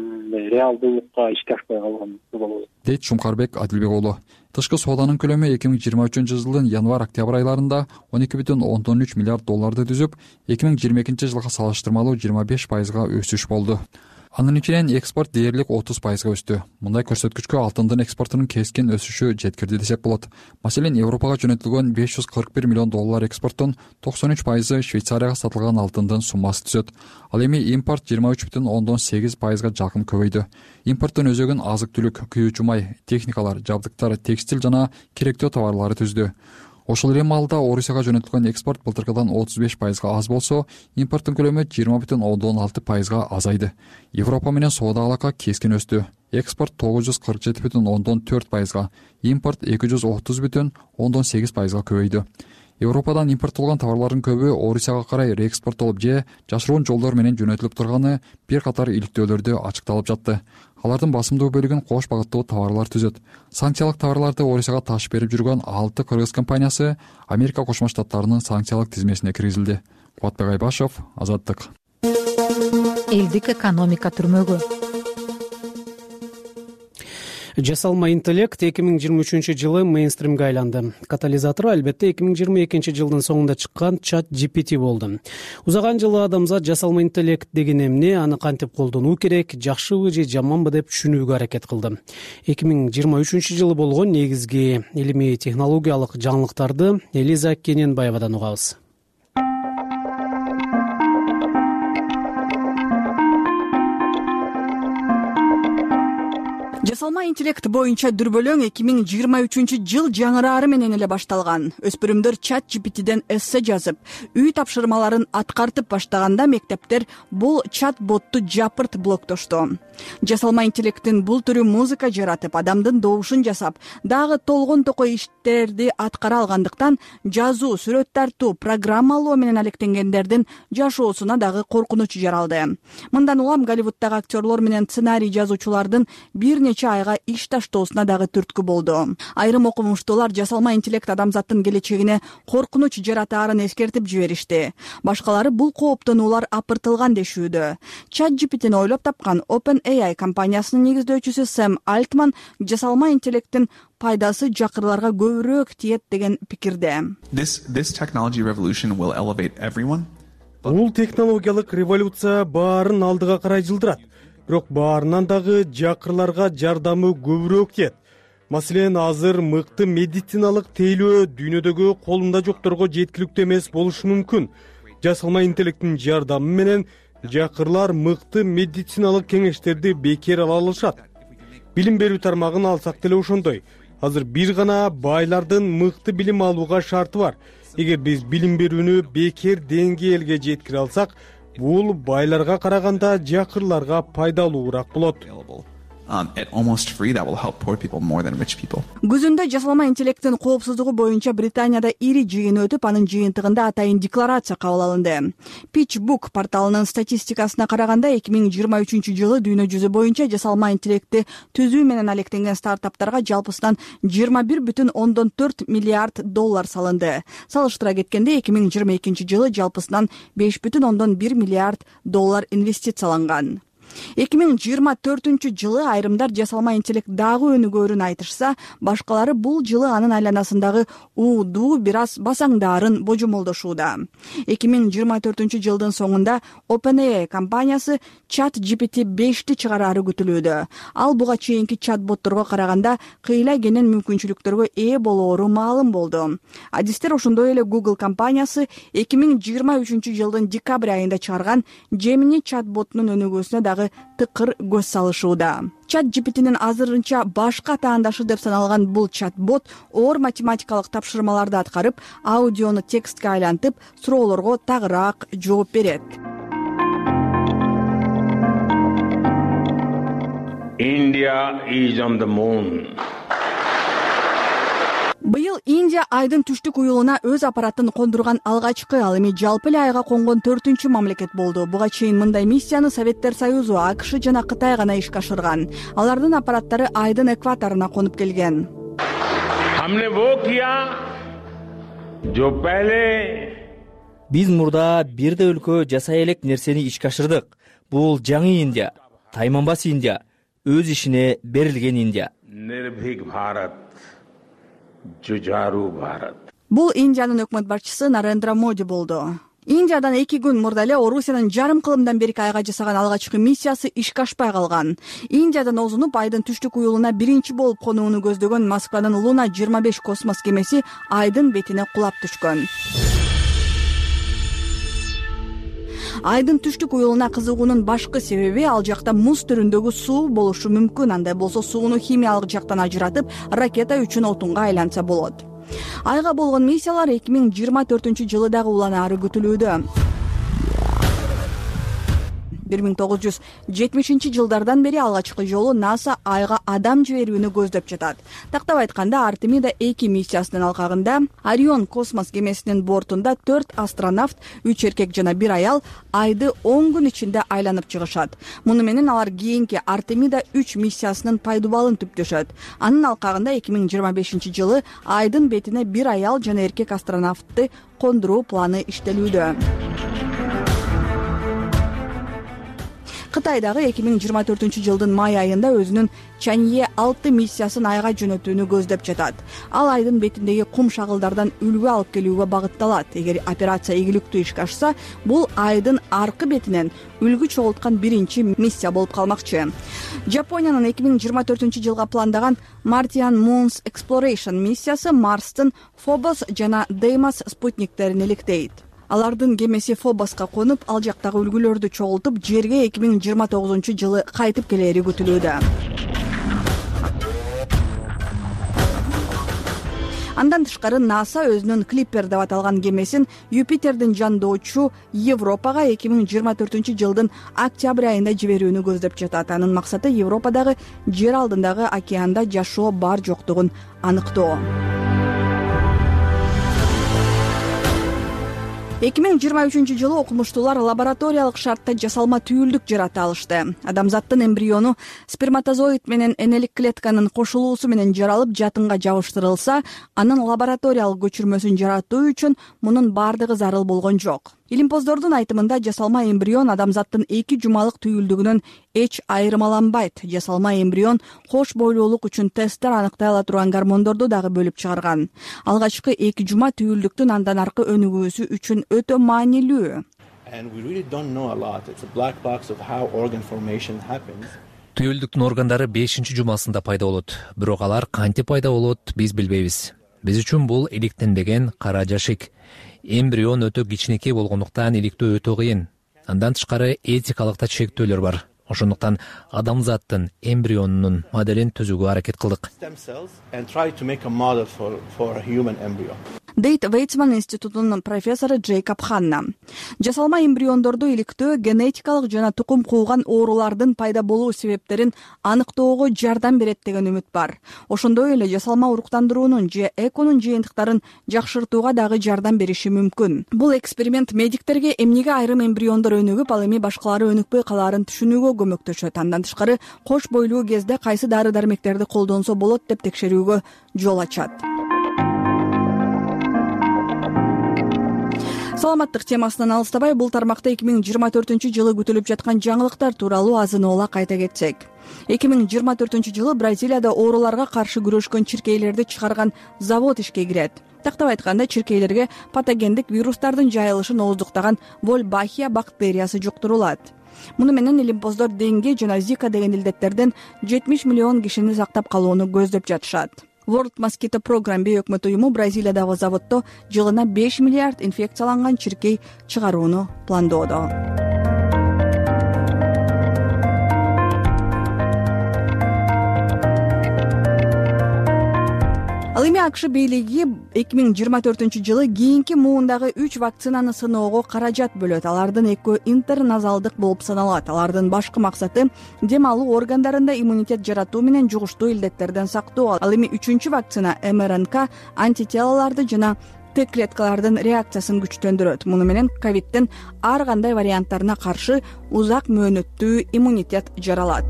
реалдуулукка ишке ашпай калган болот, дейт Шумкарбек Адилбек уулу. Тышкы сооданын көлөмү 2023 жылдын январь-октябрь айларында $12,3 миллиард түзүп, 2022 жылга салыштырмалуу 25% өсүш болду. Анын ичинен экспорт дээрлик 30% өстү. Мындай көрсөткүчкө алтындын экспортунун кескин өсүшү жеткирди десек болот. Маселен, Европага жөнөтүлгөн $541 миллион экспорттун 93% Швейцарияга сатылган алтындын суммасы түзөт. Ал эми импорт 23,8% жакын көбөйдү. Импорттун өзөгүн азык-түлүк, күйүүчү май, техникалар, жабдыктар, текстил жана керектүү товарлары түздү. Ошол эле маалда Орусияга жөнөтүлгөн экспорт былтыркыдан 35% аз болсо, импорттун көлөмү 20,16% азайды. Европа менен соода алака кескин өстү. Экспорт 947,4%, импорт 230,8% көбөйдү. Европадан импорттолгон товарлардын көбү Орусияга карай реэкспорттолуп же жашыруун жолдор менен жөнөтүлүп турганы бир катар иликтөөлөрдө ачыкталып жатты. Алардын басымдуу бөлүгүн кош багыттуу товарлар түзөт. Санкциялык товарларды Орусияга ташып берип жүргөн 6 кыргыз компаниясы Америка Кошмо Штаттарынын санкциялык тизмесине киргизилди. Кубатбек Айбашев, Азаттык. Элдик экономика түрмөгү. Жасалма интеллект 2023 жылы мейнстримге айланды. Катализатору албетте 2022 жылдын соңунда чыккан ChatGPT болду. Узаган жылы адамзат жасалма интеллект деген эмне, аны кантип колдонуу керек, жакшыбы же жаманбы деп түшүнүүгө аракет кылды. 2023 жылы болгон негизги илимий технологиялык жаңылыктарды Элиза Кененбаевадан угабыз. Жасалма интеллект боюнча дүрбөлөң 2023 жаңырары менен эле башталган. Өспүрүмдөр ChatGPT'ден эссе жазып, үй тапшырмаларын аткартып баштаганда мектептер бул чат-ботту жапырт блоктошту. Жасалма интеллекттин бул түрү музыка жаратып, адамдын добушун жасап, дагы толгон токой иштерди аткара алгандыктан жазуу, сүрөт тартуу, программалоо менен алектенгендердин жашоосуна дагы коркунуч жаралды. Мындан улам Голливуддагы актерлор менен сценарий жазуучулардын бир нече айга иш таштоосуна дагы түрткү болду. Айрым окумуштуулар жасалма интеллект адамзаттын келечегине коркунуч жаратаарын эскертип жиберишти. Башкалары бул кооптон улар апыртылган дешүүдө. ChatGPT'ни ойлоп тапкан OpenAI компаниясынын негиздөөчүсү Сэм Альтман жасалма интеллекттин пайдасы жакырларга көбүрөөк тиет деген пикирде. This technology revolution will elevate everyone. Бул технологиялык революция баарын алдыга карай жылдырат. Бирок баарынан дагы жакырларга жардамы көбүрөөк тиет. Маселен, азыр мыкты медициналык тейлөө дүйнөдөгү колунда жокторго жеткиликтүү эмес болушу мүмкүн. Жасалма интеллекттин жардамы менен жакырлар мыкты медициналык кеңештерди бекер ала алышат. Билим берүү тармагын алсак деле ошондой. Азыр бир гана байлардын мыкты билим алууга шарты бар. Эгер биз билим берүүнү бекер деңгээлге жеткире алсак, бул байларга караганда жакырларга пайдалуураак болот. At almost free, that will help poor people more than rich people. Күзүндө жасалма интеллекттин коопсуздугу боюнча Британияда ири жыйын өтүп, анын жыйынтыгында атайын декларация кабыл алынды. PitchBook порталынын статистикасына караганда 2023 жылы дүйнө жүзү боюнча жасалма интеллектти түзүү менен алектенген стартаптарга жалпысынан 21,4 миллиард доллар салынды. Салыштыра кеткенде 2022 жылы жалпысынан 5,1 миллиард доллар инвестицияланган. 2024 жылы айрымдар жасалма интеллект дагы өнүгөөрүн айтышса, башкалары бул жылы анын айланасындагы уудуу бир аз басаңдаарын божомолдошууда. 2024 жылдын соңунда OpenAI компаниясы ChatGPT 5ти чыгараары күтүлүүдө. Ал буга чейинки чат-ботторго караганда кыйла кенен мүмкүнчүлүктөргө ээ болоору маалым болду. Адистер ошондой эле Google компаниясы 2023 жылдын декабрь айында чыгарган Gemini чат-ботунун өнүгүүсүнө дагы тыкыр көз салышууда. ChatGPT'нин азырынча башка таандашы деп саналган бул чат-бот оор математикалык тапшырмаларды аткарып, аудиону текстке айлантып, суроолорго тагыраак жооп берет. India is on the moon. Быйыл Индия айдын түштүк уюлуна өз аппаратын кондурган алгачкы, ал эми жалпы эле айга конгон 4-чү мамлекет болду. Буга чейин мындай миссияны Советтер Союзу, АКШ жана Кытай гана ишке ашырган. Алардын аппараттары айдын экваторуна конуп келген. Хамне во кия жо пеле. Биз мурда бирде өлкө жасай элек нерсени ишке ашырдык. Бул жаңы Индия, тайманбас Индия, өз ишине берилген Индия. Нирбхик Бхарат. Жужару Бхарат. Бул Индиянын өкмөт башчысы Нарендра Моди болду. Индиядан 2 күн мурда эле Орусиянын жарым кылымдан берки айга жасаган алгачкы миссиясы ишке ашпай калган. Индиядан озунуп айдын түштүк уюлуна биринчи болуп конууну көздөгөн Москванын Луна 25 космос кемеси айдын бетине кулап түшкөн. Айдын түштүк уюлуна кызыгуунун башкы себеби ал жакта муз түрүндөгү суу болушу мүмкүн. Андай болсо сууну химиялык жактан ажыратып, ракета үчүн отунга айланса болот. Айга болгон миссиялар 2024 жылы дагы уланаары күтүлүүдө. 1970 жылдардан бери алгачкы жолу НАСА айга адам жиберүүнү көздөп жатат. Тактап айтканда, Артемида 2 миссиясынын алкагында Орион космос кемесинин бортунда 4 астронавт, 3 эркек жана 1 аял айды 10 күн ичинде айланып чыгышат. Муну менен алар кийинки Артемида 3 миссиясынын пайдубалын түптөшөт. Анын алкагында 2025 жылы айдын бетине 1 аял жана эркек астронавтты кондуруу планы иштелүүдө. Кытайдагы 2024 жылдын май айында өзүнүн Чанье 6 миссиясын айга жөнөтүүнү көздөп жатат. Ал айдын бетиндеги кум шагылдардан үлгү алып келүүгө багытталат. Эгер операция ийгиликтүү ишке ашса, бул айдын аркы бетинен үлгү чогулткан биринчи миссия болуп калмакчы. Жапониянын 2024 жылга пландаган Martian Moons Exploration миссиясы Марстын Фобос жана Деймос спутниктерин иликтейт. Алардын кемеси Фобоска конуп, ал жактагы үлгүлөрдү чогултуп, жерге 2029 жылы кайтып келери күтүлүүдө. Андан тышкары НАСА өзүнүн Клиппер деп аталган кемесин Юпитердин жанdoочу Европага 2024 жылдын октябрь айында жиберүүнү көздөп жатат. Анын максаты Европадагы жер алдындагы океанда жашоо бар жоктугун аныктоо. 2023 жылы окумуштуулар лабораториялык шартта жасалма түйүлдүк жарата алышты. Адамзаттын эмбриону сперматозоид менен энелик клетканын кошулуусу менен жаралып жатынга жабыштырылса, анын лабораториялык көчүрмөсүн жаратуу үчүн мунун бардыгы зарыл болгон жок. Илимпоздордун айтымында жасалма эмбрион адамзаттын 2 жумалык түйүлдүгүнөн эч айырмаланбайт. Жасалма эмбрион кош бойлуулук үчүн тесттер аныктай ала турган гормондорду дагы бөлүп чыгарган. Алгачкы 2 жума түйүлдүктүн андан аркы өнүгүүсү үчүн өтө маанилүү. Түйүлдүктүн органдары 5-жумасында пайда болот. Бирок алар кантип пайда болот, биз билбейбиз. Биз үчүн бул иликтенбеген кара жашик. Эмбрион өтө кичинекей болгондуктан иликтөө өтө кыйын. Андан тышкары этикалык да чектөөлөр бар. Ошондуктан адамзаттын эмбрионунун моделин түзүүгө аракет кылдык. Дейт Вейтсман институтунун профессору Джейкоб Ханна. Жасалма эмбриондорду иликтөө генетикалык жана тукум кууган оорулардын пайда болуу себептерин аныктоого жардам берет деген үмүт бар. Ошондой эле жасалма уруктандыруунун же эконун жыйынтыктарын жакшыртууга дагы жардам бериши мүмкүн. Бул эксперимент медиктерге эмнеге айрым эмбриондор өнүгүп, ал эми башкалары өнүкпөй калаарын түшүнүүгө көмөктөшөт. Андан тышкары кош бойлуу кезде кайсы дары-дармектерди колдонсо болот деп текшерүүгө жол ачат. Саламаттык темасынан алыстабай, бул тармакта 2024 жылы күтүлүп жаткан жаңылыктар тууралуу азыноола кайта кетсек. 2024 жылы Бразилияда ооруларга каршы күрөшкөн чиркейлерди чыгарган завод ишке кирет. Тактап айтканда, чиркейлерге патогендик вирустардын жайылышын ооздуктаган Волбахия бактериясы жуктурулат. Муну менен илимпоздор деңге жана Зика деген илдеттерден 70 миллион кишини сактап калууну көздөп жатышат. World Mosquito Program бейөкмөт уюму Бразилиядагы заводдо жылына 5 миллиард инфекцияланган чиркей чыгарууну пландоодо. Ал эми АКШ бийлиги 2024 жылы кийинки муундагы 3 вакцинаны сыноого каражат бөлөт. Алардын экөө интерназалдык болуп саналат. Алардын башкы максаты дем алуу органдарында иммунитет жаратуу менен жугуштуу илдеттерден сактоо. Ал эми 3-чү вакцина МРНК антителаларды жана Т клеткалардын реакциясын күчтөндүрөт. Муну менен ковиддин ар кандай варианттарына каршы узак мөөнөттүү иммунитет жаралат.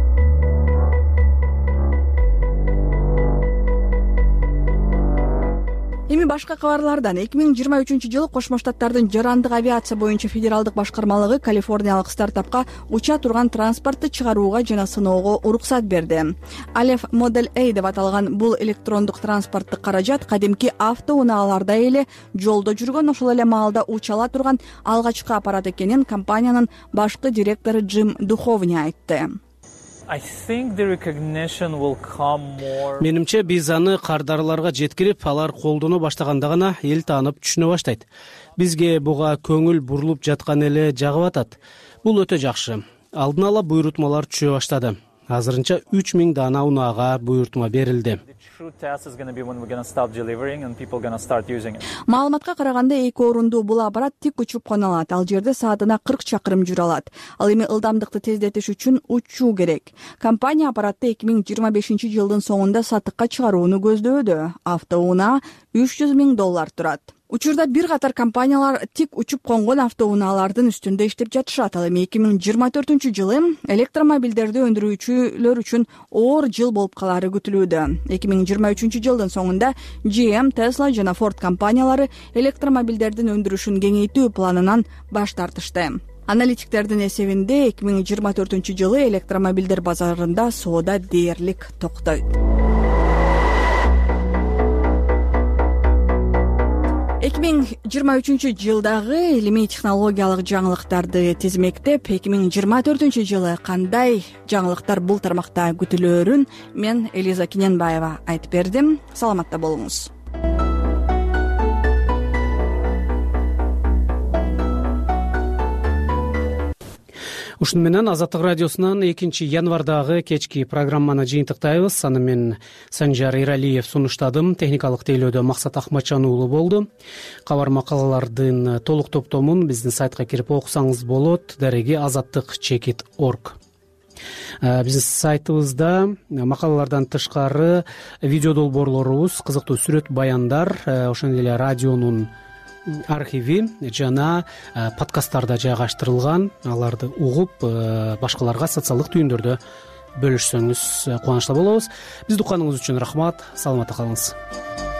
Эми башка кабарлардан 2023 жылы Кошмо Штаттардын жарандык авиация боюнча федералдык башкармалыгы калифорниялык стартапка уча турган транспортты чыгарууга жана сыноого уруксат берди. Алеф Model A деп аталган бул электрондук транспорттук каражат кадимки автоунааlarда эле жолдо жүргөн, ошол эле маалда уча ала турган алгачкы аппарат экенин компаниянын башкы директору Джим Духовни айтты. Менимче биз аны кардарларга жеткирип, алар колдоно баштаганда гана эл таанып түшүнө баштайт. Бизге буга көңүл бурулуп жаткан эле жагып атат. Бул өтө жакшы. Алдын ала буйрутмалар түшө баштады. Азырынча 3000 дана унаага буйрутма берилди. Маалыматка караганда 2 орундуу бул аппарат тик учуп кона алат. Ал жерде саатына 40 чакырым жүрө алат. Ал эми ылдамдыкты тездетиш үчүн учуу керек. Компания аппаратты 2025 жылдын соңунда сатыкка чыгарууну көздөдө. Автоунаа $300,000 турат. Учурда бир катар компаниялар тик учуп конгон автоунаалардын үстүндө иштеп жатышат. Ал эми 2024 жылы электромобилдерди өндүрүүчүлөр үчүн оор жыл болуп калары күтүлүүдө. 2023 жылдын соңунда GM, Tesla жана Ford компаниялары электромобилдердин өндүрүшүн кеңейтүү планынан баш тартышты. Аналитиктердин эсебинде 2024 жылы электромобилдер базарында соода дээрлик токтойт. 2023 жылдагы илимий технологиялык жаңылыктарды тизмектеп, 2024 жылы кандай жаңылыктар бул тармакта күтүлөөрүн мен Элиза Кененбаева айтып бердим. Саламатта болуңуз. ушуну менен Азаттык радиосунан 2 январдагы кечки программаны жыйынтыктайбыз. Аны мен Санжар Иралиев сунуштадым. Техникалык тейлөөдө Максат Ахматжан уулу болду. Кабар макалалардын толук топтомун биздин сайтка кирип окусаңыз болот. Дареги azattik.org. Биздин сайтыбызда макалалардан тышкары видео долбоорлорубуз, кызыктуу сүрөт баяндар, ошондой эле радионун архиви жана подкасттарда жайгаштырылган. Аларды угуп башкаларга социалдык түйүндөрдө бөлүшсөңүз кубанычта болобуз. Бизди укканыңыз үчүн рахмат. Саламатта калыңыз.